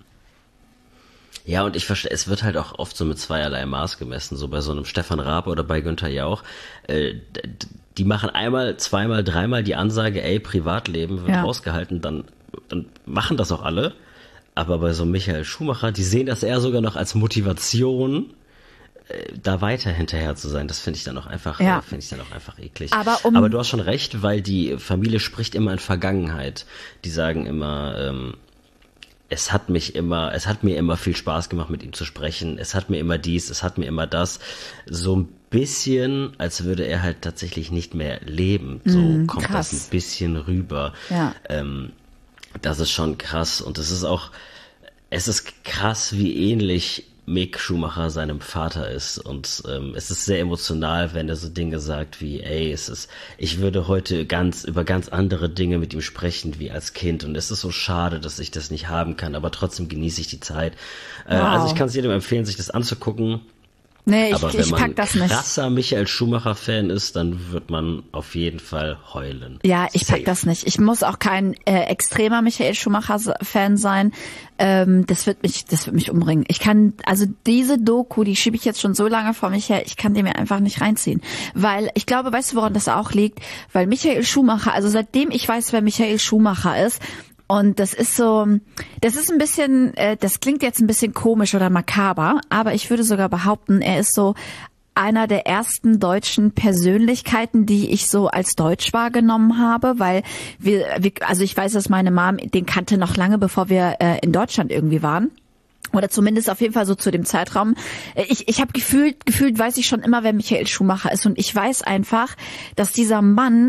Ja, und ich verstehe, es wird halt auch oft so mit zweierlei Maß gemessen, so bei so einem Stefan Raab oder bei Günther Jauch. Äh, die machen einmal, zweimal, dreimal die Ansage, ey, Privatleben wird ja. rausgehalten, dann dann machen das auch alle, aber bei so Michael Schumacher, die sehen das eher sogar noch als Motivation, äh, da weiter hinterher zu sein. Das finde ich dann auch einfach, ja. äh, finde ich dann auch einfach eklig. Aber, um aber du hast schon recht, weil die Familie spricht immer in Vergangenheit. Die sagen immer, ähm, es hat mich immer, es hat mir immer viel Spaß gemacht, mit ihm zu sprechen. Es hat mir immer dies, es hat mir immer das. So ein bisschen, als würde er halt tatsächlich nicht mehr leben. So mm, kommt krass. das ein bisschen rüber. Ja. Ähm, das ist schon krass. Und es ist auch, es ist krass, wie ähnlich Mick Schumacher seinem Vater ist. Und ähm, es ist sehr emotional, wenn er so Dinge sagt wie, ey, es ist, ich würde heute ganz über ganz andere Dinge mit ihm sprechen wie als Kind. Und es ist so schade, dass ich das nicht haben kann, aber trotzdem genieße ich die Zeit. Äh, Wow. Also ich kann es jedem empfehlen, sich das anzugucken. Nee, ich, Aber wenn ich man pack das nicht. krasser Michael Schumacher-Fan ist, dann wird man auf jeden Fall heulen. Ja, ich Safe. pack das nicht. Ich muss auch kein äh, extremer Michael Schumacher-Fan sein. Ähm, das wird mich, das wird mich umbringen. Ich kann, also diese Doku, die schiebe ich jetzt schon so lange vor mich her, ich kann die mir einfach nicht reinziehen. Weil, ich glaube, weißt du, woran das auch liegt? Weil Michael Schumacher, also seitdem ich weiß, wer Michael Schumacher ist, und das ist so, das ist ein bisschen, äh, das klingt jetzt ein bisschen komisch oder makaber, aber ich würde sogar behaupten, er ist so einer der ersten deutschen Persönlichkeiten, die ich so als deutsch wahrgenommen habe, weil wir, wir also ich weiß, dass meine Mom den kannte noch lange, bevor wir äh, in Deutschland irgendwie waren. Oder zumindest auf jeden Fall so zu dem Zeitraum. Ich, ich habe gefühlt, gefühlt weiß ich schon immer, wer Michael Schumacher ist. Und ich weiß einfach, dass dieser Mann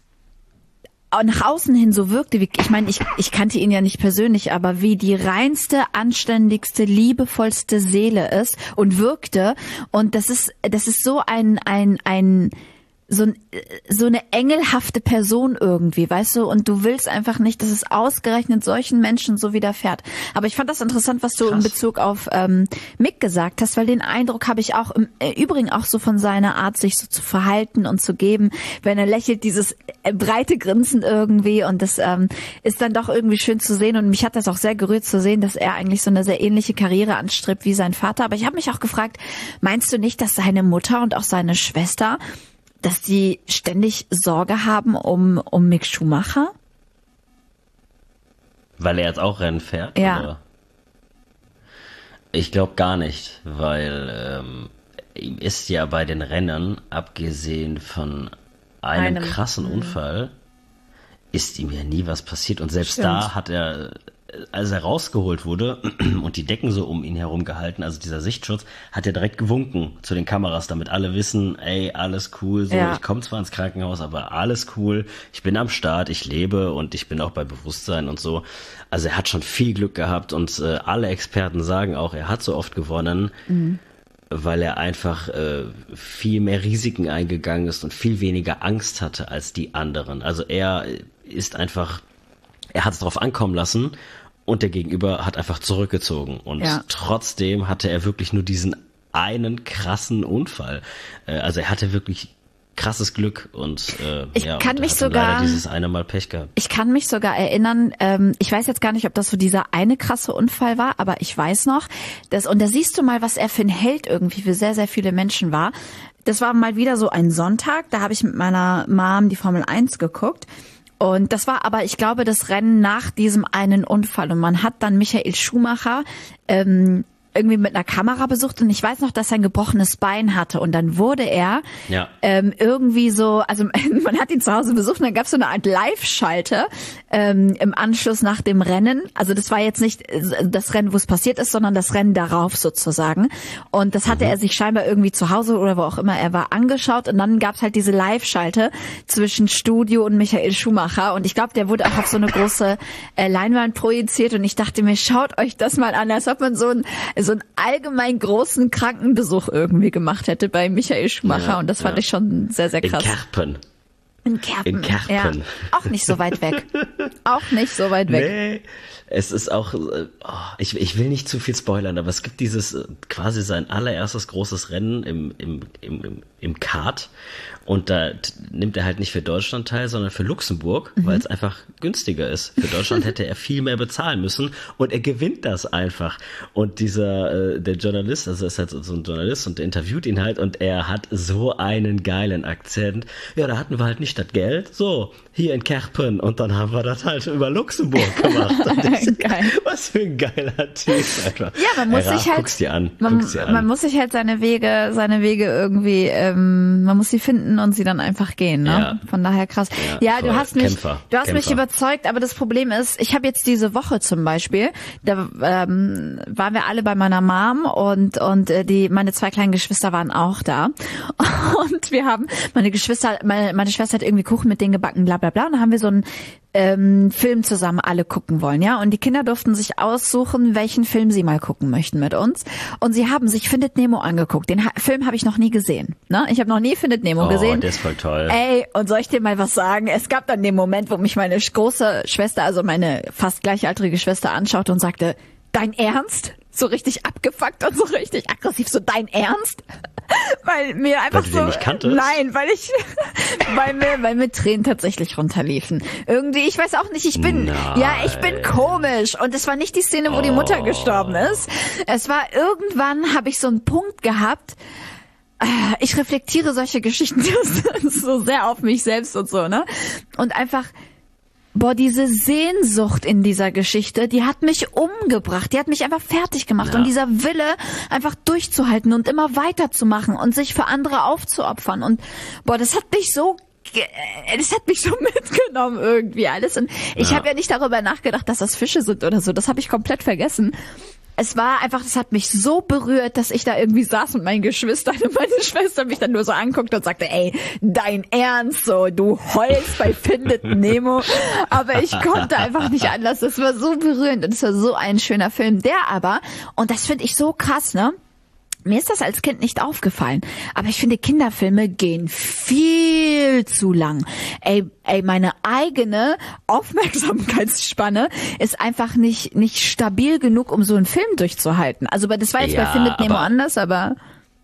nach außen hin so wirkte, wie, ich meine, ich, ich kannte ihn ja nicht persönlich, aber wie die reinste, anständigste, liebevollste Seele ist und wirkte. Und das ist, das ist so ein, ein, ein, so, so eine engelhafte Person irgendwie, weißt du, und du willst einfach nicht, dass es ausgerechnet solchen Menschen so widerfährt. Aber ich fand das interessant, was du Krass. in Bezug auf ähm, Mick gesagt hast, weil den Eindruck habe ich auch im äh, Übrigen auch so von seiner Art, sich so zu verhalten und zu geben, wenn er lächelt, dieses äh, breite Grinsen irgendwie, und das ähm, ist dann doch irgendwie schön zu sehen, und mich hat das auch sehr gerührt zu sehen, dass er eigentlich so eine sehr ähnliche Karriere anstrebt wie sein Vater. Aber ich habe mich auch gefragt, meinst du nicht, dass seine Mutter und auch seine Schwester, dass die ständig Sorge haben um, um Mick Schumacher? Weil er jetzt auch Rennen fährt? Ja. Oder? Ich glaube gar nicht, weil ähm, ihm ist ja bei den Rennen, abgesehen von einem, einem krassen Unfall, ist ihm ja nie was passiert. Und selbst Stimmt. da hat er, als er rausgeholt wurde und die Decken so um ihn herum gehalten, also dieser Sichtschutz, hat er direkt gewunken zu den Kameras, damit alle wissen, ey, alles cool, so, ja. ich komme zwar ins Krankenhaus, aber alles cool, ich bin am Start, ich lebe und ich bin auch bei Bewusstsein und so. Also er hat schon viel Glück gehabt, und äh, alle Experten sagen auch, er hat so oft gewonnen, mhm. weil er einfach äh, viel mehr Risiken eingegangen ist und viel weniger Angst hatte als die anderen. Also er ist einfach, er hat es drauf ankommen lassen, und der Gegenüber hat einfach zurückgezogen. Und ja. trotzdem hatte er wirklich nur diesen einen krassen Unfall. Also er hatte wirklich krasses Glück, und äh, ich ja, kann und mich hat sogar leider dieses eine Mal Pech gehabt. Ich kann mich sogar erinnern, ähm, ich weiß jetzt gar nicht, ob das so dieser eine krasse Unfall war, aber ich weiß noch, dass, und da siehst du mal, was er für ein Held irgendwie für sehr, sehr viele Menschen war. Das war mal wieder so ein Sonntag, da habe ich mit meiner Mom die Formel eins geguckt. Und das war aber, ich glaube, das Rennen nach diesem einen Unfall. Und man hat dann Michael Schumacher ähm, irgendwie mit einer Kamera besucht, und ich weiß noch, dass er ein gebrochenes Bein hatte, und dann wurde er ja. ähm, irgendwie so, also man hat ihn zu Hause besucht, und dann gab es so eine Art Live-Schalte ähm, im Anschluss nach dem Rennen. Also das war jetzt nicht das Rennen, wo es passiert ist, sondern das Rennen darauf sozusagen, und das hatte mhm. er sich scheinbar irgendwie zu Hause oder wo auch immer er war angeschaut, und dann gab es halt diese Live-Schalte zwischen Studio und Michael Schumacher, und ich glaube, der wurde auch auf so eine große äh, Leinwand projiziert, und ich dachte mir, schaut euch das mal an, als ob man so ein so einen allgemein großen Krankenbesuch irgendwie gemacht hätte bei Michael Schumacher, ja, und das fand ja. ich schon sehr, sehr krass. In Kerpen. In Kerpen. In Kerpen. Ja. Auch nicht so weit weg. Auch nicht so weit weg. Nee, es ist auch, oh, ich, ich will nicht zu viel spoilern, aber es gibt dieses, quasi sein allererstes großes Rennen im, im, im, im Kart, und da nimmt er halt nicht für Deutschland teil, sondern für Luxemburg, mhm. weil es einfach günstiger ist. Für Deutschland hätte er viel mehr bezahlen müssen, und er gewinnt das einfach. Und dieser, äh, der Journalist, also ist halt so ein Journalist, und der interviewt ihn halt, und er hat so einen geilen Akzent. Ja, da hatten wir halt nicht das Geld. So, hier in Kerpen, und dann haben wir das halt über Luxemburg gemacht. Geil. Was für ein geiler Typ einfach. Ja, man muss Ey, sich halt, guck's dir an, man, guck's dir an. man muss sich halt seine Wege, seine Wege irgendwie, ähm, man muss sie finden, finden und sie dann einfach gehen, ne? Ja. Von daher krass. Ja, Ja, du voll. hast mich, Kämpfer. du hast mich Kämpfer. überzeugt, aber das Problem ist, ich habe jetzt diese Woche zum Beispiel, da ähm, waren wir alle bei meiner Mom und und äh, die meine zwei kleinen Geschwister waren auch da und wir haben meine Geschwister, meine, meine Schwester hat irgendwie Kuchen mit denen gebacken, bla bla bla, und dann haben wir so einen ähm, Film zusammen alle gucken wollen, ja, und die Kinder durften sich aussuchen, welchen Film sie mal gucken möchten mit uns, und sie haben sich Findet Nemo angeguckt. Den ha- Film habe ich noch nie gesehen, ne? Ich habe noch nie Findet Nemo Oh, gesehen. der ist voll toll. Ey, und soll ich dir mal was sagen? Es gab dann den Moment, wo mich meine große Schwester, also meine fast gleichaltrige Schwester, anschaute und sagte, dein Ernst? So richtig abgefuckt und so richtig aggressiv, so dein Ernst? Weil mir einfach Weil du so, den nicht kanntest? nein, weil ich, weil mir, weil mir Tränen tatsächlich runterliefen. Irgendwie, ich weiß auch nicht, ich bin, Nein. ja, ich bin komisch, und es war nicht die Szene, wo die Mutter Oh. gestorben ist. Es war irgendwann, habe ich so einen Punkt gehabt. Ich reflektiere solche Geschichten so sehr auf mich selbst und so, ne? Und einfach, boah, diese Sehnsucht in dieser Geschichte, die hat mich umgebracht, die hat mich einfach fertig gemacht. Ja. Und dieser Wille, einfach durchzuhalten und immer weiterzumachen und sich für andere aufzuopfern. Und boah, das hat mich so, ge- das hat mich so mitgenommen irgendwie alles. Und ich Ja. habe ja nicht darüber nachgedacht, dass das Fische sind oder so. Das habe ich komplett vergessen. Es war einfach, das hat mich so berührt, dass ich da irgendwie saß mit meinen Geschwistern und meine Schwester mich dann nur so anguckte und sagte, ey, dein Ernst, so, du heulst bei Findet Nemo. Aber ich konnte einfach nicht anders. Das war so berührend und es war so ein schöner Film. Der aber, und das finde ich so krass, ne? Mir ist das als Kind nicht aufgefallen, aber ich finde, Kinderfilme gehen viel zu lang. Ey, ey, meine eigene Aufmerksamkeitsspanne ist einfach nicht nicht stabil genug, um so einen Film durchzuhalten. Also das war jetzt Ja, bei Findet Nemo aber- anders, aber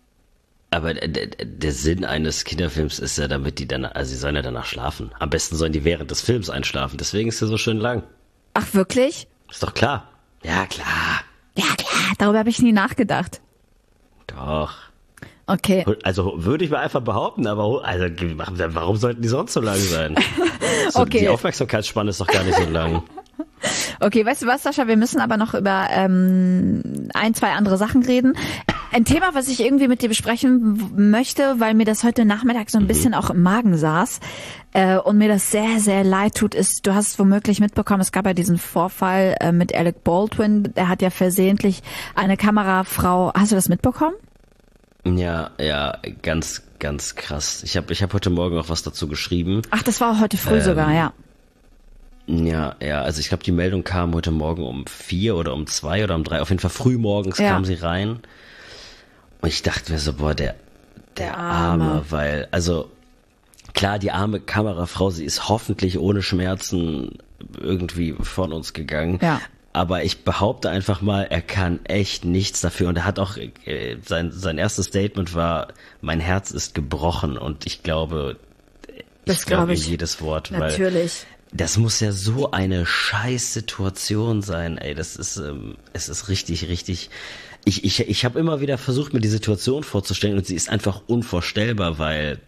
Aber der, der, der Sinn eines Kinderfilms ist ja, damit die dann, also sie sollen ja danach schlafen. Am besten sollen die während des Films einschlafen. Deswegen ist er so schön lang. ach wirklich? Ist doch klar. Ja, klar. Ja klar, darüber habe ich nie nachgedacht. Doch. Okay. Also würde ich mal einfach behaupten, aber also, warum sollten die sonst so lang sein? So, Okay. Die Aufmerksamkeitsspanne ist doch gar nicht so lang. Okay, weißt du was, Sascha, wir müssen aber noch über ähm, ein, zwei andere Sachen reden. Ein Thema, was ich irgendwie mit dir besprechen w- möchte, weil mir das heute Nachmittag so ein bisschen auch im Magen saß äh, und mir das sehr, sehr leid tut, ist, du hast womöglich mitbekommen, es gab ja diesen Vorfall äh, mit Alec Baldwin, der hat ja versehentlich eine Kamerafrau, hast du das mitbekommen? Ja, ja, ganz, ganz krass. Ich habe ich hab heute Morgen auch was dazu geschrieben. Ach, das war heute früh Ähm, sogar, ja. Ja, ja, also ich glaube, die Meldung kam heute Morgen um vier oder um zwei oder um drei. Auf jeden Fall früh morgens Ja. kam sie rein. Und ich dachte mir so, boah, der, der Arme. Arme, weil, also, klar, die arme Kamerafrau, sie ist hoffentlich ohne Schmerzen irgendwie von uns gegangen. Ja. Aber ich behaupte einfach mal, er kann echt nichts dafür. Und er hat auch, äh, sein, sein erstes Statement war, mein Herz ist gebrochen. Und ich glaube, Das ich glaube glaub ich. ihm jedes Wort. Weil Natürlich. das muss ja so eine scheiß Situation sein, ey. Das ist, ähm, es ist richtig, richtig. Ich, ich, ich habe immer wieder versucht, mir die Situation vorzustellen und sie ist einfach unvorstellbar, weil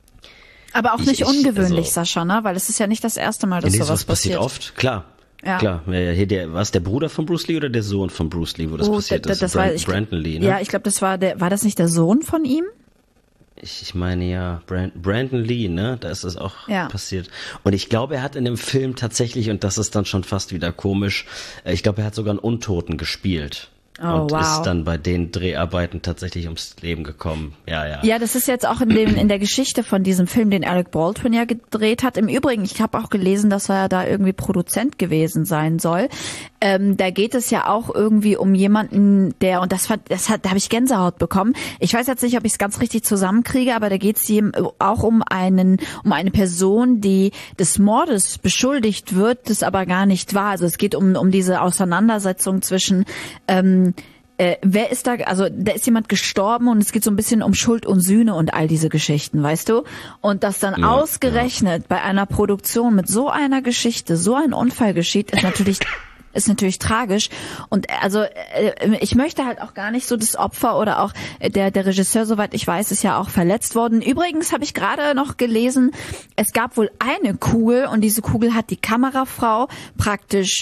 Aber auch Ich- nicht ich- ungewöhnlich, also- Sascha, ne? Weil es ist ja nicht das erste Mal, dass nee, sowas sowas passiert passiert. oft, klar. Ja. Klar, ja, ja, hier der, was der Bruder von Bruce Lee oder der Sohn von Bruce Lee, wo das Oh, passiert da- ist? das war, Brand- ich, Brandon Lee, ne? Ja, ich glaube, das war der, war das nicht der Sohn von ihm? Ich, ich meine ja, Brand, Brandon Lee, ne? Da ist das auch Ja. passiert. Und ich glaube, er hat in dem Film tatsächlich, und das ist dann schon fast wieder komisch, äh, ich glaube, er hat sogar einen Untoten gespielt. Oh, und wow. ist dann bei den Dreharbeiten tatsächlich ums Leben gekommen. Ja, ja. Ja, das ist jetzt auch in dem in der Geschichte von diesem Film, den Alec Baldwin ja gedreht hat. Im Übrigen, ich habe auch gelesen, dass er da irgendwie Produzent gewesen sein soll. Ähm, da geht es ja auch irgendwie um jemanden, der, und das, fand- das hat, da habe ich Gänsehaut bekommen. Ich weiß jetzt nicht, ob ich es ganz richtig zusammenkriege, aber da geht es auch um einen, um eine Person, die des Mordes beschuldigt wird, das aber gar nicht war. Also es geht um um diese Auseinandersetzung zwischen ähm, Äh, wer ist da, also da ist jemand gestorben und es geht so ein bisschen um Schuld und Sühne und all diese Geschichten, weißt du? Und dass dann Ja, ausgerechnet bei einer Produktion mit so einer Geschichte so ein Unfall geschieht, ist natürlich ist natürlich tragisch. Und äh, also äh, ich möchte halt auch gar nicht so das Opfer oder auch äh, der der Regisseur, soweit ich weiß, ist ja auch verletzt worden. Übrigens habe ich gerade noch gelesen, es gab wohl eine Kugel und diese Kugel hat die Kamerafrau praktisch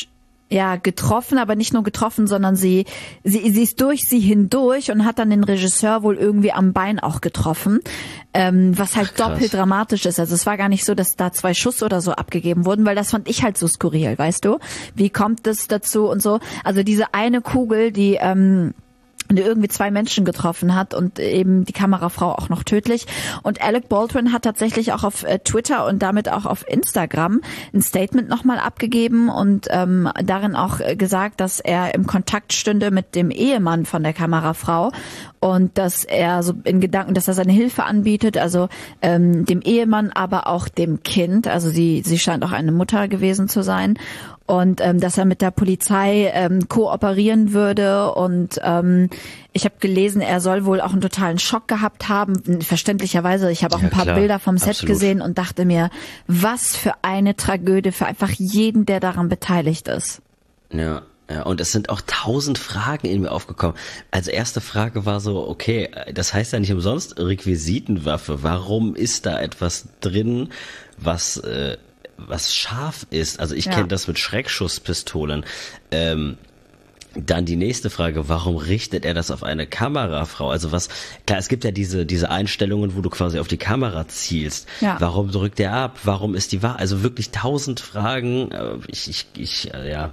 ja, getroffen, aber nicht nur getroffen, sondern sie, sie, sie ist durch sie hindurch und hat dann den Regisseur wohl irgendwie am Bein auch getroffen, ähm, was halt Ach, doppelt dramatisch ist. Also es war gar nicht so, dass da zwei Schuss oder so abgegeben wurden, weil das fand ich halt so skurril, weißt du? Wie kommt es dazu und so? Also diese eine Kugel, die, ähm, die irgendwie zwei Menschen getroffen hat und eben die Kamerafrau auch noch tödlich. Und Alec Baldwin hat tatsächlich auch auf äh, Twitter und damit auch auf Instagram ein Statement nochmal abgegeben und ähm, darin auch äh, gesagt, dass er im Kontakt stünde mit dem Ehemann von der Kamerafrau und dass er so in Gedanken, dass er seine Hilfe anbietet, also ähm, dem Ehemann, aber auch dem Kind. Also sie, sie scheint auch eine Mutter gewesen zu sein. Und ähm, dass er mit der Polizei ähm, kooperieren würde. Und ähm, ich habe gelesen, er soll wohl auch einen totalen Schock gehabt haben. Verständlicherweise, ich habe auch Ja, ein paar klar, Bilder vom Set absolut. gesehen und dachte mir, was für eine Tragödie für einfach jeden, der daran beteiligt ist. Ja, ja, und es sind auch tausend Fragen in mir aufgekommen. Also erste Frage war so, okay, das heißt ja nicht umsonst Requisitenwaffe. Warum ist da etwas drin, was äh, was scharf ist? Also ich Ja. kenne das mit Schreckschusspistolen. Ähm, Dann die nächste Frage, warum richtet er das auf eine Kamerafrau? Also was, klar, es gibt ja diese diese Einstellungen, wo du quasi auf die Kamera zielst. Ja. Warum drückt er ab? Warum ist die wahr? Also wirklich tausend Fragen. Äh, Ich, ich, ich, äh, ja,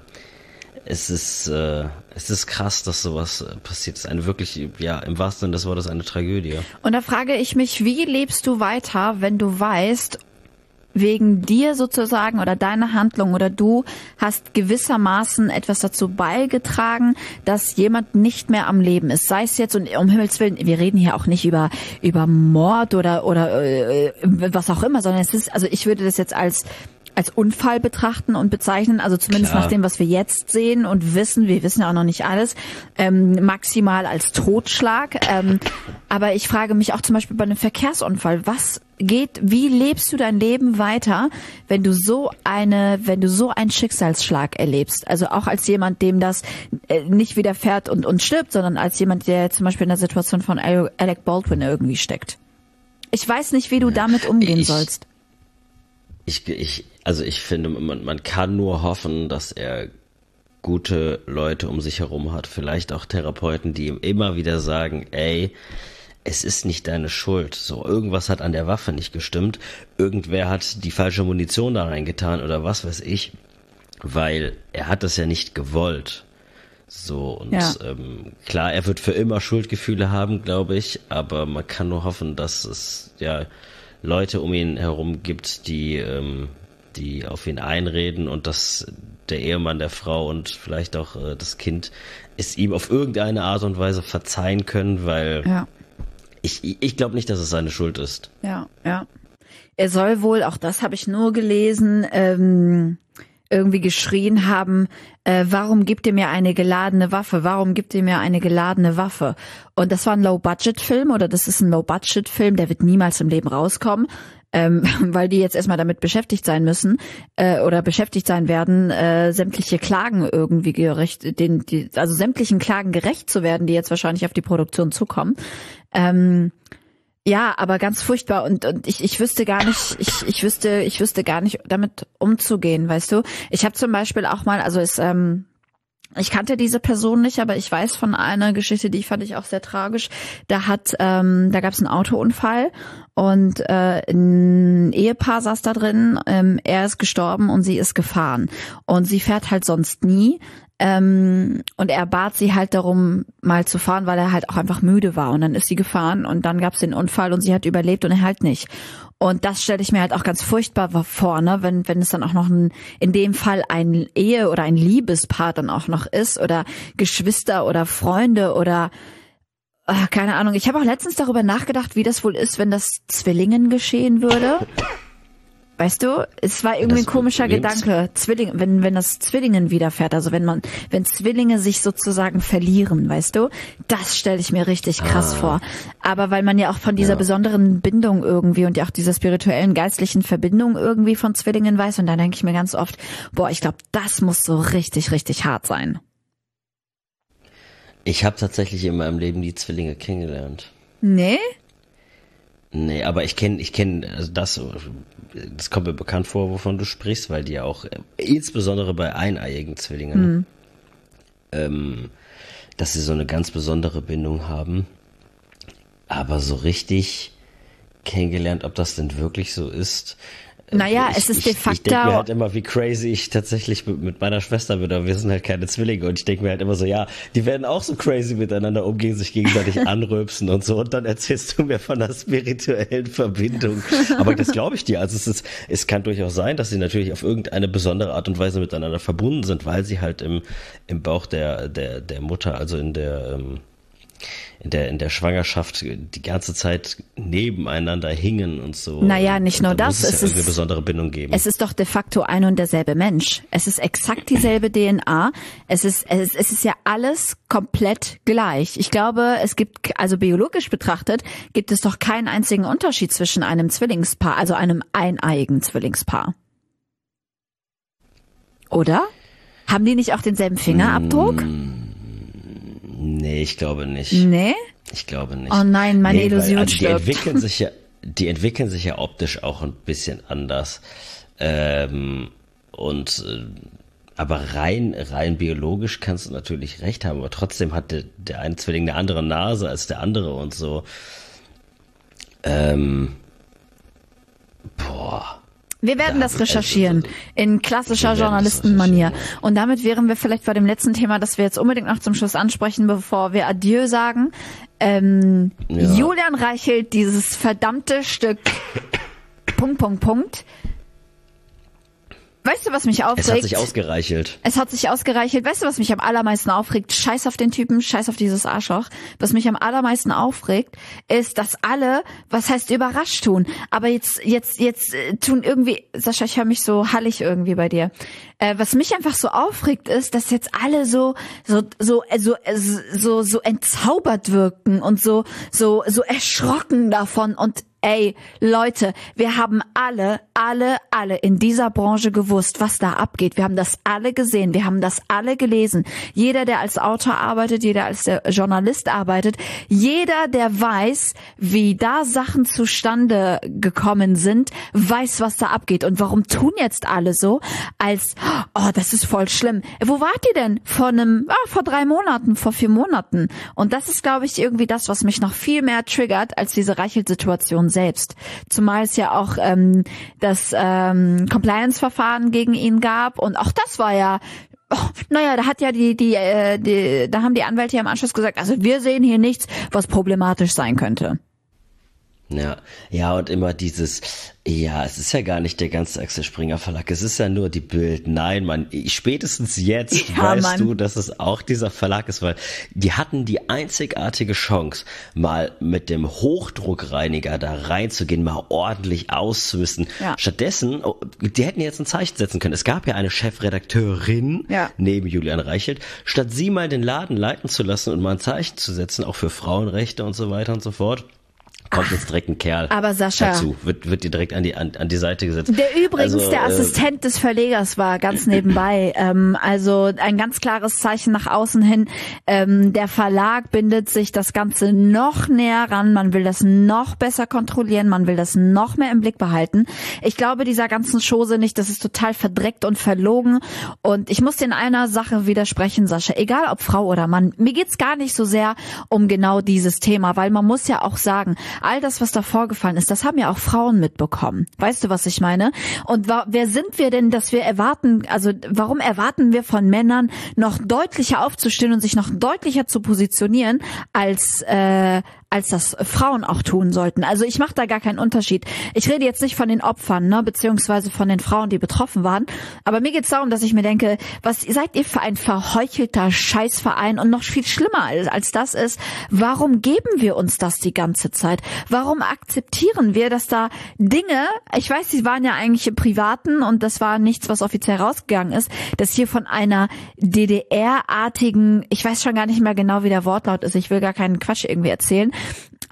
es ist, äh, es ist krass, dass sowas äh, passiert. Es ist eine wirklich, ja, im wahrsten Sinne des Wortes eine Tragödie. Und da frage ich mich, wie lebst du weiter, wenn du weißt, wegen dir sozusagen oder deiner Handlung oder du hast gewissermaßen etwas dazu beigetragen, dass jemand nicht mehr am Leben ist. Sei es jetzt, und um Himmels Willen, wir reden hier auch nicht über über Mord oder oder äh, was auch immer, sondern es ist, also ich würde das jetzt als als Unfall betrachten und bezeichnen, also zumindest Klar. nach dem, was wir jetzt sehen und wissen, wir wissen ja auch noch nicht alles, ähm, maximal als Totschlag. Ähm, aber ich frage mich auch zum Beispiel bei einem Verkehrsunfall, was geht, wie lebst du dein Leben weiter, wenn du so eine, wenn du so einen Schicksalsschlag erlebst? Also auch als jemand, dem das äh, nicht widerfährt und, und stirbt, sondern als jemand, der zum Beispiel in der Situation von Alec Baldwin irgendwie steckt. Ich weiß nicht, wie du damit umgehen Ich- sollst. Ich, ich, also ich finde, man, man kann nur hoffen, dass er gute Leute um sich herum hat, vielleicht auch Therapeuten, die ihm immer wieder sagen, ey, es ist nicht deine Schuld. So, irgendwas hat an der Waffe nicht gestimmt. Irgendwer hat die falsche Munition da reingetan oder was weiß ich. Weil er hat das ja nicht gewollt. So, und Ja. ähm, klar, er wird für immer Schuldgefühle haben, glaube ich, aber man kann nur hoffen, dass es ja Leute um ihn herum gibt, die, ähm, die auf ihn einreden und dass der Ehemann der Frau und vielleicht auch äh, das Kind es ihm auf irgendeine Art und Weise verzeihen können, weil Ja. ich, ich glaube nicht, dass es seine Schuld ist. Ja, ja. Er soll wohl, auch das habe ich nur gelesen, ähm, irgendwie geschrien haben, äh, warum gibt ihr mir eine geladene Waffe? Warum gibt ihr mir eine geladene Waffe? Und das war ein Low-Budget-Film oder das ist ein Low-Budget-Film, der wird niemals im Leben rauskommen, ähm, weil die jetzt erstmal damit beschäftigt sein müssen äh, oder beschäftigt sein werden, äh, sämtliche Klagen irgendwie gerecht, den, die, also sämtlichen Klagen gerecht zu werden, die jetzt wahrscheinlich auf die Produktion zukommen. Ähm, Ja, aber ganz furchtbar und und ich ich wüsste gar nicht, ich ich wüsste ich wüsste gar nicht damit umzugehen, weißt du? Ich habe zum Beispiel auch mal, also es ähm ich kannte diese Person nicht, aber ich weiß von einer Geschichte, die fand ich auch sehr tragisch. Da hat, ähm, da gab es einen Autounfall und äh, ein Ehepaar saß da drin. Ähm, er ist gestorben und sie ist gefahren und sie fährt halt sonst nie. Ähm, und er bat sie halt darum, mal zu fahren, weil er halt auch einfach müde war. Und dann ist sie gefahren und dann gab es den Unfall und sie hat überlebt und er halt nicht. Und das stelle ich mir halt auch ganz furchtbar vor, ne? wenn wenn es dann auch noch ein, in dem Fall ein Ehe- oder ein Liebespaar dann auch noch ist oder Geschwister oder Freunde oder ach, keine Ahnung. Ich habe auch letztens darüber nachgedacht, wie das wohl ist, wenn das Zwillingen geschehen würde. Weißt du, es war irgendwie ein Das komischer Problem- Gedanke, Zwilling, wenn wenn das Zwillingen widerfährt, also wenn man, wenn Zwillinge sich sozusagen verlieren, weißt du, das stelle ich mir richtig krass Ah. vor. Aber weil man ja auch von dieser Ja. besonderen Bindung irgendwie und ja auch dieser spirituellen, geistlichen Verbindung irgendwie von Zwillingen weiß, und da denke ich mir ganz oft, boah, ich glaube, das muss so richtig, richtig hart sein. Ich habe tatsächlich in meinem Leben die Zwillinge kennengelernt. Nee? Nee, aber ich kenne, ich kenne also das, das kommt mir bekannt vor, wovon du sprichst, weil die ja auch, äh, insbesondere bei eineiigen Zwillingen, mhm. ähm, dass sie so eine ganz besondere Bindung haben. Aber so richtig kennengelernt, ob das denn wirklich so ist. Naja, ich, es ist ich, de facto. Ich denke mir halt immer, wie crazy ich tatsächlich mit, mit meiner Schwester bin, aber wir sind halt keine Zwillinge und ich denke mir halt immer so, ja, die werden auch so crazy miteinander umgehen, sich gegenseitig anrülpsen und so und dann erzählst du mir von einer spirituellen Verbindung. Aber das glaube ich dir. Also es ist, es kann durchaus sein, dass sie natürlich auf irgendeine besondere Art und Weise miteinander verbunden sind, weil sie halt im, im Bauch der, der, der Mutter, also in der, ähm, in der, in der Schwangerschaft die ganze Zeit nebeneinander hingen und so. Naja, nicht nur das. Muss es, es ja ist eine besondere Bindung geben. Es ist doch de facto ein und derselbe Mensch. Es ist exakt dieselbe D N A. Es ist, es, es ist ja alles komplett gleich. Ich glaube, es gibt, also biologisch betrachtet, gibt es doch keinen einzigen Unterschied zwischen einem Zwillingspaar, also einem eineiigen Zwillingspaar. Oder? Haben die nicht auch denselben Fingerabdruck? Mm. Nee, ich glaube nicht. Nee? Ich glaube nicht. Oh nein, meine nee, Illusion weil, also stirbt. Die entwickeln sich ja, die entwickeln sich ja optisch auch ein bisschen anders. Ähm, und äh, aber rein rein biologisch kannst du natürlich recht haben, aber trotzdem hat der, der eine Zwilling eine andere Nase als der andere und so. Ähm, boah. Wir werden Ja, das recherchieren, also, in klassischer Journalistenmanier. Und damit wären wir vielleicht bei dem letzten Thema, das wir jetzt unbedingt noch zum Schluss ansprechen, bevor wir Adieu sagen. Ähm, ja. Julian Reichelt, dieses verdammte Stück Punkt, Punkt, Punkt. Weißt du, was mich aufregt? Es hat sich ausgereichelt. Es hat sich ausgereichelt. Weißt du, was mich am allermeisten aufregt? Scheiß auf den Typen, scheiß auf dieses Arschloch. Was mich am allermeisten aufregt, ist, dass alle, was heißt überrascht tun, aber jetzt, jetzt, jetzt äh, tun irgendwie, Sascha, ich höre mich so hallig irgendwie bei dir. Äh, was mich einfach so aufregt, ist, dass jetzt alle so, so, so, äh, so, äh, so, so entzaubert wirken und so, so, so erschrocken davon und ey, Leute, wir haben alle, alle, alle in dieser Branche gewusst, was da abgeht. Wir haben das alle gesehen, wir haben das alle gelesen. Jeder, der als Autor arbeitet, jeder als der Journalist arbeitet, jeder, der weiß, wie da Sachen zustande gekommen sind, weiß, was da abgeht. Und warum tun jetzt alle so, als, oh, das ist voll schlimm. Wo wart ihr denn? Vor einem, ah, vor drei Monaten, vor vier Monaten. Und das ist, glaube ich, irgendwie das, was mich noch viel mehr triggert, als diese Reichelt-Situation selbst. Zumal es ja auch ähm, das ähm, Compliance-Verfahren gegen ihn gab und auch das war ja, oh, naja, da hat ja die, die, äh, die, da haben die Anwälte ja im Anschluss gesagt, also wir sehen hier nichts, was problematisch sein könnte. Ja, ja, und immer dieses, ja, es ist ja gar nicht der ganze Axel Springer Verlag, es ist ja nur die Bild. Nein, Mann, spätestens jetzt ja, weißt Mann. du, dass es auch dieser Verlag ist, weil die hatten die einzigartige Chance, mal mit dem Hochdruckreiniger da reinzugehen, mal ordentlich auszumisten. Ja. Stattdessen, oh, die hätten jetzt ein Zeichen setzen können. Es gab ja eine Chefredakteurin ja. neben Julian Reichelt. Statt sie mal den Laden leiten zu lassen und mal ein Zeichen zu setzen, auch für Frauenrechte und so weiter und so fort, kommt jetzt direkt ein Kerl aber Sascha, dazu, wird, wird dir direkt an die, an, an die Seite gesetzt. Der übrigens also, der Assistent äh, des Verlegers war, ganz nebenbei. ähm, also ein ganz klares Zeichen nach außen hin. Ähm, der Verlag bindet sich das Ganze noch näher ran. Man will das noch besser kontrollieren. Man will das noch mehr im Blick behalten. Ich glaube dieser ganzen Chose nicht. Das ist total verdreckt und verlogen. Und ich muss dir in einer Sache widersprechen, Sascha. Egal ob Frau oder Mann. Mir geht's gar nicht so sehr um genau dieses Thema, weil man muss ja auch sagen, all das, was da vorgefallen ist, das haben ja auch Frauen mitbekommen. Weißt du, was ich meine? Und wa- wer sind wir denn, dass wir erwarten, also warum erwarten wir von Männern noch deutlicher aufzustehen und sich noch deutlicher zu positionieren, als äh, als das Frauen auch tun sollten. Also ich mache da gar keinen Unterschied. Ich rede jetzt nicht von den Opfern, ne, beziehungsweise von den Frauen, die betroffen waren. Aber mir geht's darum, dass ich mir denke, was seid ihr für ein verheuchelter Scheißverein? Und noch viel schlimmer als, als das ist, warum geben wir uns das die ganze Zeit? Warum akzeptieren wir, dass da Dinge, ich weiß, sie waren ja eigentlich im Privaten und das war nichts, was offiziell rausgegangen ist, dass hier von einer D D R-artigen, ich weiß schon gar nicht mehr genau, wie der Wortlaut ist, ich will gar keinen Quatsch irgendwie erzählen,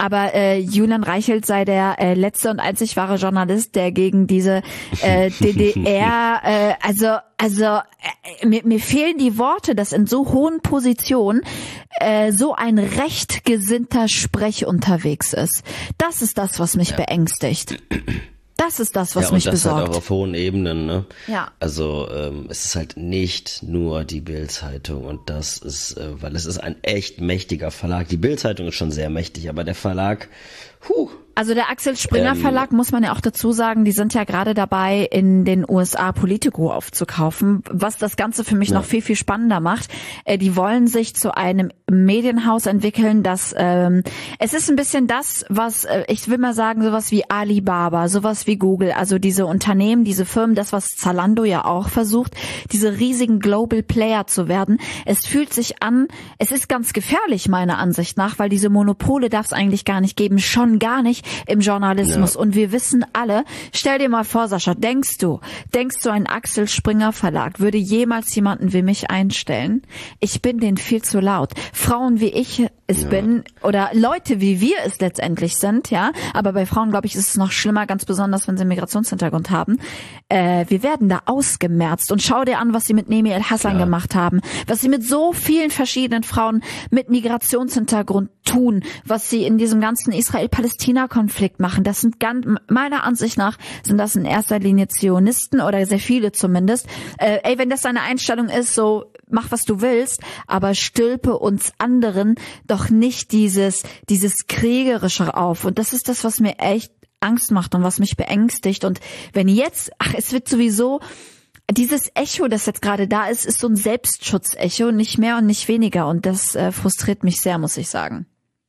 aber äh, Julian Reichelt sei der äh, letzte und einzig wahre Journalist, der gegen diese äh, D D R, äh, also also äh, mir, mir fehlen die Worte, dass in so hohen Positionen äh, so ein rechtgesinnter Sprech unterwegs ist. Das ist das, was mich ja. beängstigt. Das ist das, was ja, mich und das besorgt. Halt auch auf hohen Ebenen, ne? Ja. Also ähm, es ist halt nicht nur die Bild-Zeitung und das ist, äh, weil es ist ein echt mächtiger Verlag. Die Bild-Zeitung ist schon sehr mächtig, aber der Verlag, huh. Also der Axel Springer ähm, Verlag, muss man ja auch dazu sagen, die sind ja gerade dabei, in den U S A Politico aufzukaufen, was das Ganze für mich ja. noch viel, viel spannender macht. Äh, die wollen sich zu einem Medienhaus entwickeln, das, ähm, es ist ein bisschen das, was, äh, ich will mal sagen, sowas wie Alibaba, sowas wie Google, also diese Unternehmen, diese Firmen, das, was Zalando ja auch versucht, diese riesigen Global Player zu werden. Es fühlt sich an, es ist ganz gefährlich meiner Ansicht nach, weil diese Monopole darf es eigentlich gar nicht geben, schon gar nicht im Journalismus. Ja. Und wir wissen alle, stell dir mal vor, Sascha, denkst du, denkst du, ein Axel Springer Verlag würde jemals jemanden wie mich einstellen? Ich bin denen viel zu laut. Frauen wie ich es ja. bin oder Leute wie wir es letztendlich sind, ja, aber bei Frauen, glaube ich, ist es noch schlimmer, ganz besonders, wenn sie einen Migrationshintergrund haben. Äh, wir werden da ausgemerzt und schau dir an, was sie mit Nemi El Hassan ja. gemacht haben, was sie mit so vielen verschiedenen Frauen mit Migrationshintergrund tun, was sie in diesem ganzen Israel-Palästina-Konflikt machen. Das sind ganz, meiner Ansicht nach sind das in erster Linie Zionisten oder sehr viele zumindest. Äh, ey, wenn das deine Einstellung ist, so mach was du willst, aber stülpe uns anderen doch nicht dieses dieses kriegerische auf. Und das ist das, was mir echt Angst macht und was mich beängstigt. Und wenn jetzt, ach, es wird sowieso dieses Echo, das jetzt gerade da ist, ist so ein Selbstschutzecho, nicht mehr und nicht weniger. Und das äh, frustriert mich sehr, muss ich sagen.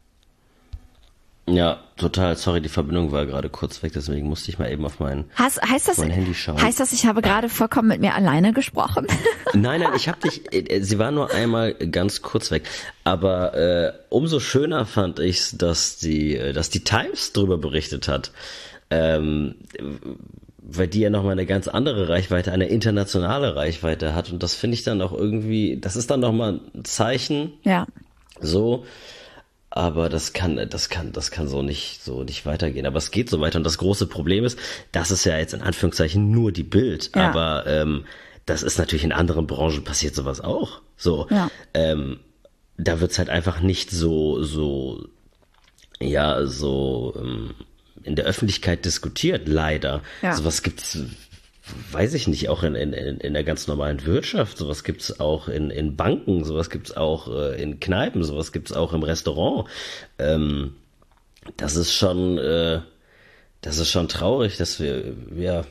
Ja, total. Sorry, die Verbindung war gerade kurz weg, deswegen musste ich mal eben auf mein, Has, heißt das, mein Handy schauen. Heißt das, ich habe gerade vollkommen mit mir alleine gesprochen? Nein, nein, ich habe dich, sie war nur einmal ganz kurz weg. Aber äh, umso schöner fand ich's, dass die, dass die Times drüber berichtet hat. Ähm, weil die ja nochmal eine ganz andere Reichweite, eine internationale Reichweite hat. Und das finde ich dann auch irgendwie, das ist dann nochmal ein Zeichen. Ja. So. Aber das kann, das kann, das kann so nicht, so nicht weitergehen. Aber es geht so weiter. Und das große Problem ist, das ist ja jetzt in Anführungszeichen nur die Bild. Ja. Aber ähm, das ist natürlich in anderen Branchen passiert sowas auch. So, ja. ähm, da wird's halt einfach nicht so, so, ja, so ähm, in der Öffentlichkeit diskutiert. Leider. Ja. Sowas gibt's. Weiß ich nicht, auch in, in, in der ganz normalen Wirtschaft, sowas gibt's auch in, in Banken, sowas gibt's auch äh, in Kneipen, sowas gibt's auch im Restaurant. Ähm, das ist schon, äh, das ist schon traurig, dass wir, ja,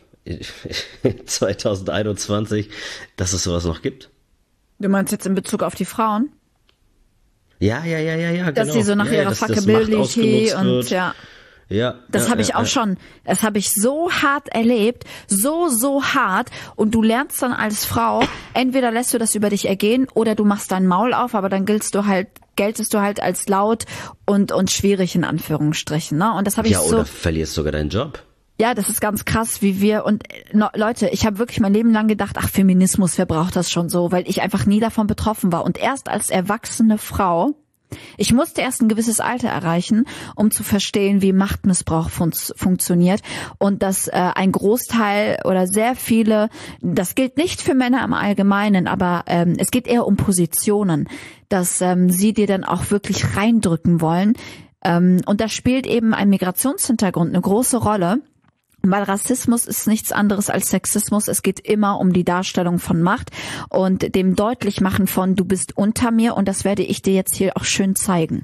zwanzig einundzwanzig, dass es sowas noch gibt. Du meinst jetzt in Bezug auf die Frauen? Ja, ja, ja, ja, ja, dass genau. sie so nach ja, ihrer dass, Fuckability dass und wird. ja. Ja, das ja, habe ich ja, auch ja. schon, das habe ich so hart erlebt, so, so hart, und du lernst dann als Frau, entweder lässt du das über dich ergehen oder du machst dein Maul auf, aber dann giltst du halt, geltest du halt als laut und, und schwierig in Anführungsstrichen, ne? Und das habe ich ja, so. Oder verlierst sogar deinen Job. Ja, das ist ganz krass, wie wir, und no, Leute, ich habe wirklich mein Leben lang gedacht, ach, Feminismus, wer braucht das schon so, weil ich einfach nie davon betroffen war. Und erst als erwachsene Frau, ich musste erst ein gewisses Alter erreichen, um zu verstehen, wie Machtmissbrauch fun- funktioniert und dass äh, ein Großteil oder sehr viele, das gilt nicht für Männer im Allgemeinen, aber ähm, es geht eher um Positionen, dass ähm, sie dir dann auch wirklich reindrücken wollen. Ähm, und da spielt eben ein Migrationshintergrund eine große Rolle. Weil Rassismus ist nichts anderes als Sexismus. Es geht immer um die Darstellung von Macht und dem Deutlichmachen von, du bist unter mir, und das werde ich dir jetzt hier auch schön zeigen.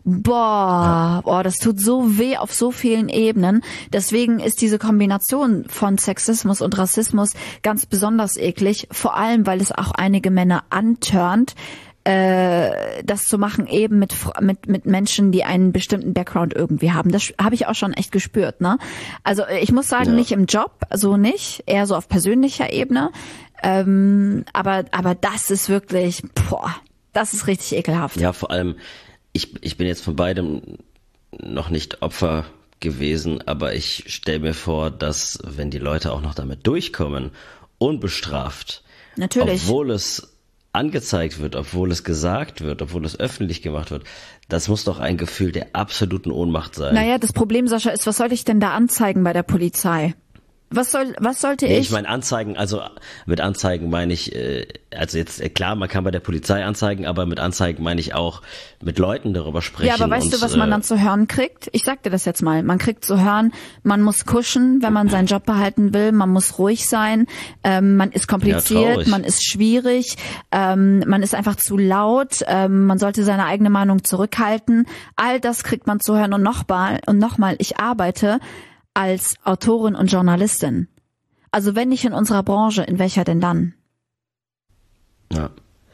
Boah, boah, das tut so weh auf so vielen Ebenen. Deswegen ist diese Kombination von Sexismus und Rassismus ganz besonders eklig, vor allem, weil es auch einige Männer antörnt, äh, das zu machen, eben mit mit mit Menschen, die einen bestimmten Background irgendwie haben. Das habe ich auch schon echt gespürt, ne? Also ich muss sagen, ja. Nicht im Job, so nicht, eher so auf persönlicher Ebene. Ähm, aber aber das ist wirklich, boah, das ist richtig ekelhaft. Ja, vor allem, ich ich bin jetzt von beidem noch nicht Opfer gewesen, aber ich stelle mir vor, dass wenn die Leute auch noch damit durchkommen, unbestraft, natürlich, obwohl es angezeigt wird, obwohl es gesagt wird, obwohl es öffentlich gemacht wird, das muss doch ein Gefühl der absoluten Ohnmacht sein. Naja, das Problem, Sascha, ist, was soll ich denn da anzeigen bei der Polizei? Was soll, was sollte nee, ich? Ich meine Anzeigen, also mit Anzeigen meine ich, äh, also jetzt äh, klar, man kann bei der Polizei anzeigen, aber mit Anzeigen meine ich auch mit Leuten darüber sprechen. Ja, aber weißt und, du, was man äh, dann zu hören kriegt? Ich sag dir das jetzt mal. Man kriegt zu hören, man muss kuschen, wenn man seinen Job behalten will. Man muss ruhig sein. Ähm, man ist kompliziert, traurig. man ist schwierig. Ähm, man ist einfach zu laut. Ähm, man sollte seine eigene Meinung zurückhalten. All das kriegt man zu hören. Und nochmal, und nochmal, ich arbeite als Autorin und Journalistin. Also wenn nicht in unserer Branche, in welcher denn dann? Ja.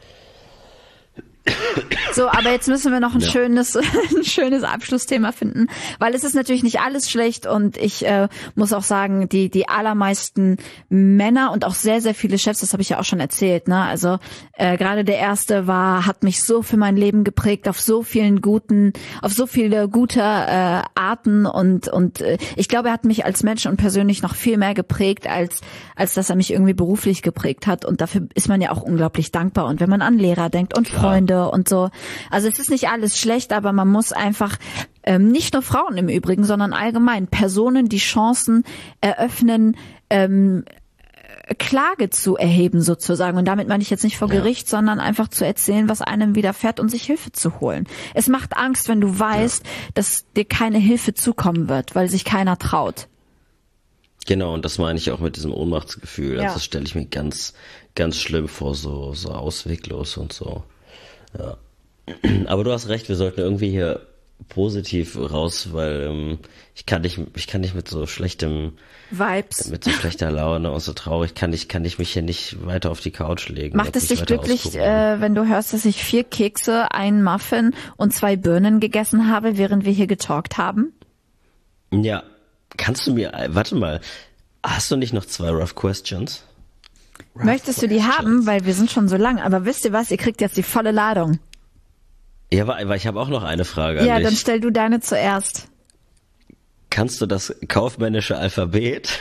So, aber jetzt müssen wir noch ein Ja. schönes, ein schönes Abschlussthema finden, weil es ist natürlich nicht alles schlecht und ich äh, muss auch sagen, die die allermeisten Männer und auch sehr sehr viele Chefs, das habe ich ja auch schon erzählt, ne? Also äh, gerade der erste war, hat mich so für mein Leben geprägt auf so vielen guten, auf so viele gute äh, Arten und und äh, ich glaube, er hat mich als Mensch und persönlich noch viel mehr geprägt als als dass er mich irgendwie beruflich geprägt hat und dafür ist man ja auch unglaublich dankbar und wenn man an Lehrer denkt und Freunde und so. Also es ist nicht alles schlecht, aber man muss einfach, ähm, nicht nur Frauen im Übrigen, sondern allgemein Personen die Chancen eröffnen, ähm, Klage zu erheben sozusagen. Und damit meine ich jetzt nicht vor Gericht, ja. sondern einfach zu erzählen, was einem widerfährt und sich Hilfe zu holen. Es macht Angst, wenn du weißt, ja. dass dir keine Hilfe zukommen wird, weil sich keiner traut. Genau, und das meine ich auch mit diesem Ohnmachtsgefühl. Ja. Also das stelle ich mir ganz, ganz schlimm vor, so, so ausweglos und so. Ja. Aber du hast recht, wir sollten irgendwie hier positiv raus, weil ähm, ich kann nicht, ich kann nicht mit so schlechtem Vibes. Mit so schlechter Laune und so traurig kann ich, kann ich mich hier nicht weiter auf die Couch legen. Macht es dich glücklich, äh, wenn du hörst, dass ich vier Kekse, einen Muffin und zwei Birnen gegessen habe, während wir hier getalkt haben? Ja. Kannst du mir, warte mal, hast du nicht noch zwei Rough Questions? Rough Möchtest du die questions. haben? Weil wir sind schon so lang. Aber wisst ihr was? Ihr kriegt jetzt die volle Ladung. Ja, aber, aber ich habe auch noch eine Frage an Ja, dich. dann stell du deine zuerst. Kannst du das kaufmännische Alphabet?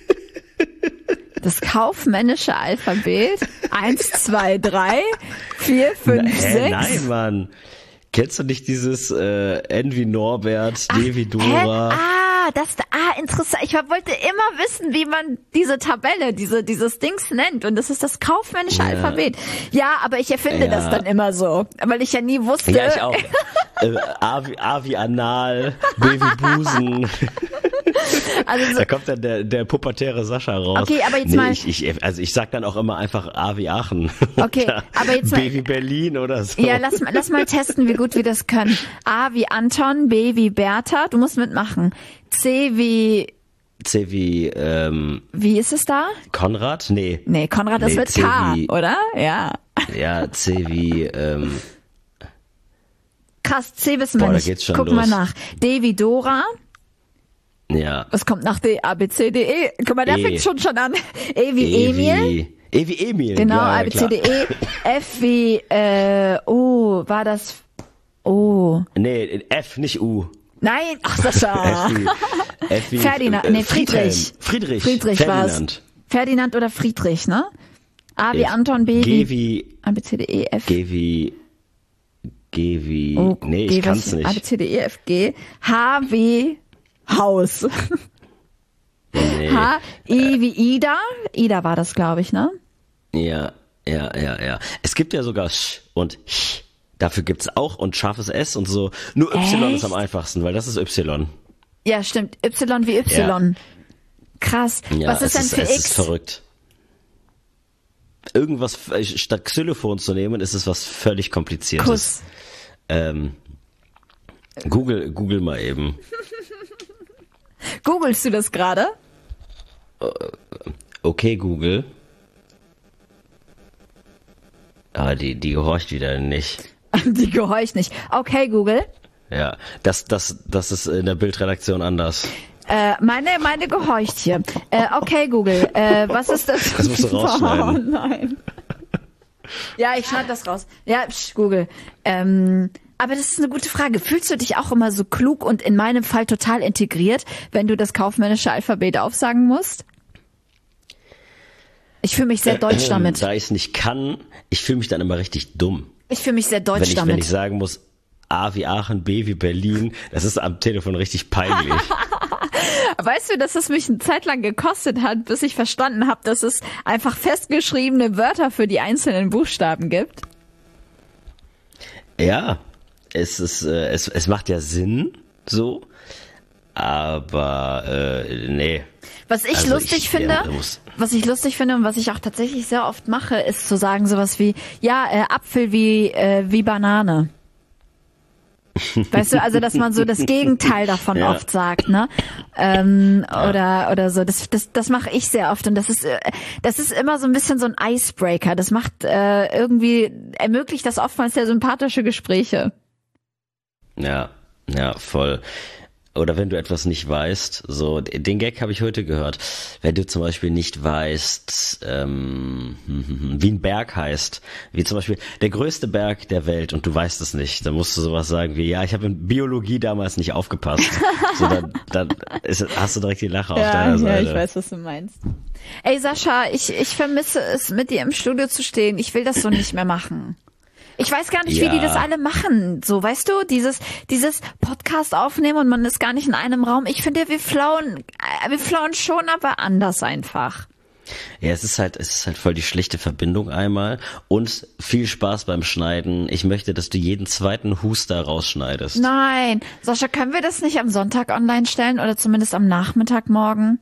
Das kaufmännische Alphabet? Eins, zwei, drei, vier, fünf, Hä, sechs. Nein, Mann. Kennst du nicht dieses äh, N wie Norbert, D wie Dora? Hä? Ah, das, ah, interessant. Ich wollte immer wissen, wie man diese Tabelle, diese, dieses Dings nennt. Und das ist das kaufmännische Ja. Alphabet. Ja, aber ich erfinde Ja. das dann immer so. Weil ich ja nie wusste. Ja, ich auch. äh, A, wie, A wie Anal, B wie Busen. Also so, Da kommt dann der, der pubertäre Sascha raus. Okay, aber jetzt nee, mal- Ich, ich, also ich sag dann auch immer einfach A wie Aachen. Okay, Oder aber jetzt mal- B wie Berlin oder so. ja, lass mal, lass mal testen, wie gut wir das können. A wie Anton, B wie Bertha. Du musst mitmachen. C wie, C wie ähm, wie ist es da? Konrad? Nee. Nee, Konrad ist Nee, mit C K, wie- oder? Ja. Ja, C wie ähm, Krass, C wissen Boah, wir da nicht. geht's schon Gucken los. wir nach. D wie Dora. ja. Was kommt nach D? A, B, C, D, E. Guck mal, der E. fängt schon schon an. E wie E Emil. wie, E wie Emil. Genau, ja, A, ja, B, klar. C, D, E. F wie, äh, oh, war das, oh. Nee, F, nicht U. Nein, ach, Sascha. F wie, F wie Ferdinand, äh, nee, Friedhelm. Friedrich. Friedrich. Friedrich war's. Ferdinand. Ferdinand oder Friedrich, ne? A wie F. Anton, B G wie, wie, A, B, C, D, E, F. G wie, G wie, Oh, nee, G, ich kann's was- A, B, nicht. C, D, E, F, G. H wie Haus. Nee. H, I wie Ida. Ida war das, glaube ich, ne? Ja, ja, ja, ja. Es gibt ja sogar Sch und Ch. Dafür gibt's auch und scharfes S und so. Nur Y Echt? ist am einfachsten, weil das ist Y. Ja, stimmt. Y wie Y. Krass. Ja, Was ist es denn ist, für es X? ist verrückt. Irgendwas, äh, statt Xylophon zu nehmen, ist es was völlig Kompliziertes. Kuss. Ähm, Google, Google mal eben. Googlest du das gerade? Okay, Google. Ah, die, die gehorcht wieder nicht. Die gehorcht nicht. Okay, Google. Ja, das, das, das ist in der Bildredaktion anders. Äh, meine, meine gehorcht hier. Äh, okay, Google. Äh, was ist das? Das musst du rausschneiden. Oh nein. Ja, ich schneide das raus. Ja, psch, Google. Ähm, aber das ist eine gute Frage. Fühlst du dich auch immer so klug und in meinem Fall total integriert, wenn du das kaufmännische Alphabet aufsagen musst? Ich fühle mich sehr deutsch damit. Da ich es nicht kann, ich fühle mich dann immer richtig dumm. Ich fühle mich sehr deutsch wenn ich, damit. Wenn ich sagen muss, A wie Aachen, B wie Berlin, das ist am Telefon richtig peinlich. Weißt du, dass es mich eine Zeit lang gekostet hat, bis ich verstanden habe, dass es einfach festgeschriebene Wörter für die einzelnen Buchstaben gibt? Ja, es ist, äh, es, es macht ja Sinn, so, aber äh, nee. Was ich also lustig ich, finde, ja, was ich lustig finde und was ich auch tatsächlich sehr oft mache, ist zu sagen sowas wie, ja, äh, Apfel wie äh, wie Banane. Weißt du, also dass man so das Gegenteil davon ja. oft sagt, ne? Ähm, ja. Oder oder so. Das das das mache ich sehr oft und das ist äh, das ist immer so ein bisschen so ein Icebreaker. Das macht äh, irgendwie ermöglicht das oftmals sehr sympathische Gespräche. Ja, ja, voll. Oder wenn du etwas nicht weißt, so, den Gag habe ich heute gehört. Wenn du zum Beispiel nicht weißt, ähm, wie ein Berg heißt, wie zum Beispiel der größte Berg der Welt und du weißt es nicht, dann musst du sowas sagen wie, ja, ich habe in Biologie damals nicht aufgepasst. So, dann, dann ist, hast du direkt die Lache ja, auf deiner Seite. Ja, ich weiß, was du meinst. Ey, Sascha, ich, ich vermisse es, mit dir im Studio zu stehen. Ich will das so nicht mehr machen. Ich weiß gar nicht, ja. wie die das alle machen. So, weißt du, dieses dieses Podcast aufnehmen und man ist gar nicht in einem Raum. Ich finde, wir flowen, wir flowen schon, aber anders einfach. Ja, es ist halt, es ist halt voll die schlechte Verbindung einmal und viel Spaß beim Schneiden. Ich möchte, dass du jeden zweiten Huster rausschneidest. Nein, Sascha, können wir das nicht am Sonntag online stellen oder zumindest am Nachmittag morgen?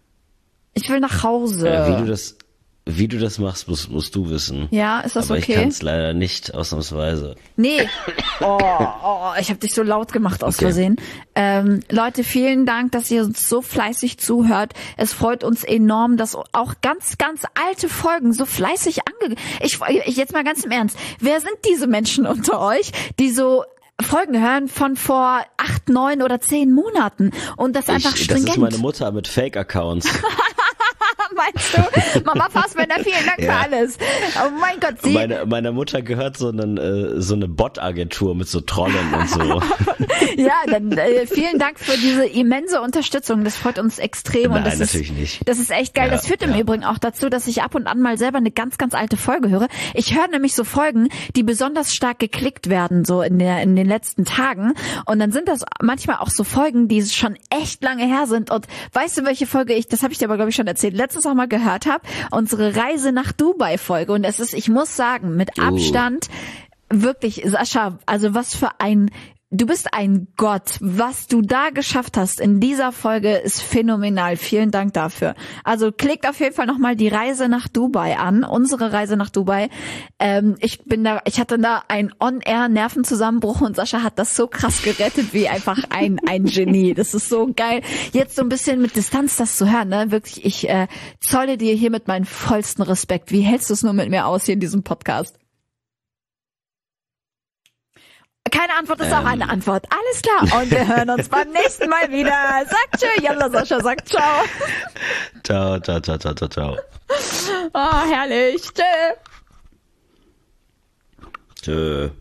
Ich will nach Hause. Äh, wie du das Wie du das machst, musst, musst du wissen. Ja, ist das Aber okay? Ich kann es leider nicht, ausnahmsweise. Nee. Oh, oh, ich habe dich so laut gemacht aus okay. Versehen. Ähm, Leute, vielen Dank, dass ihr uns so fleißig zuhört. Es freut uns enorm, dass auch ganz, ganz alte Folgen so fleißig ange... Ich, ich jetzt mal ganz im Ernst. Wer sind diese Menschen unter euch, die so Folgen hören von vor acht, neun oder zehn Monaten und das einfach ich, stringent? Das ist meine Mutter mit Fake-Accounts. Meinst du? Mama Fassbender, vielen Dank ja. für alles. Oh mein Gott, sie... Meine, meiner Mutter gehört so, einen, äh, so eine Bot-Agentur mit so Trollen und so. Ja, dann äh, vielen Dank für diese immense Unterstützung. Das freut uns extrem. Nein, und das natürlich ist, nicht. Das ist echt geil. Ja, das führt im ja. Übrigen auch dazu, dass ich ab und an mal selber eine ganz, ganz alte Folge höre. Ich höre nämlich so Folgen, die besonders stark geklickt werden, so in der in den letzten Tagen. Und dann sind das manchmal auch so Folgen, die schon echt lange her sind. Und weißt du, welche Folge ich, das habe ich dir aber, glaube ich, schon erzählt, letztens auch mal gehört habe? Unsere Reise nach Dubai-Folge. Und es ist, ich muss sagen, mit uh. Abstand wirklich, Sascha, also was für ein... Du bist ein Gott. Was du da geschafft hast in dieser Folge ist phänomenal. Vielen Dank dafür. Also klickt auf jeden Fall nochmal die Reise nach Dubai an. Unsere Reise nach Dubai. Ähm, ich bin da, ich hatte da einen On-Air-Nervenzusammenbruch und Sascha hat das so krass gerettet wie einfach ein ein Genie. Das ist so geil. Jetzt so ein bisschen mit Distanz das zu hören, ne? Wirklich, ich äh, zolle dir hiermit meinen vollsten Respekt. Wie hältst du es nur mit mir aus hier in diesem Podcast? Keine Antwort ist ähm. auch eine Antwort. Alles klar. Und wir hören uns beim nächsten Mal wieder. Sagt tschö. Jalla Sascha sagt ciao. Ciao, ciao, ciao, ciao, ciao, ciao. Oh, herrlich. Tschö. Tschö.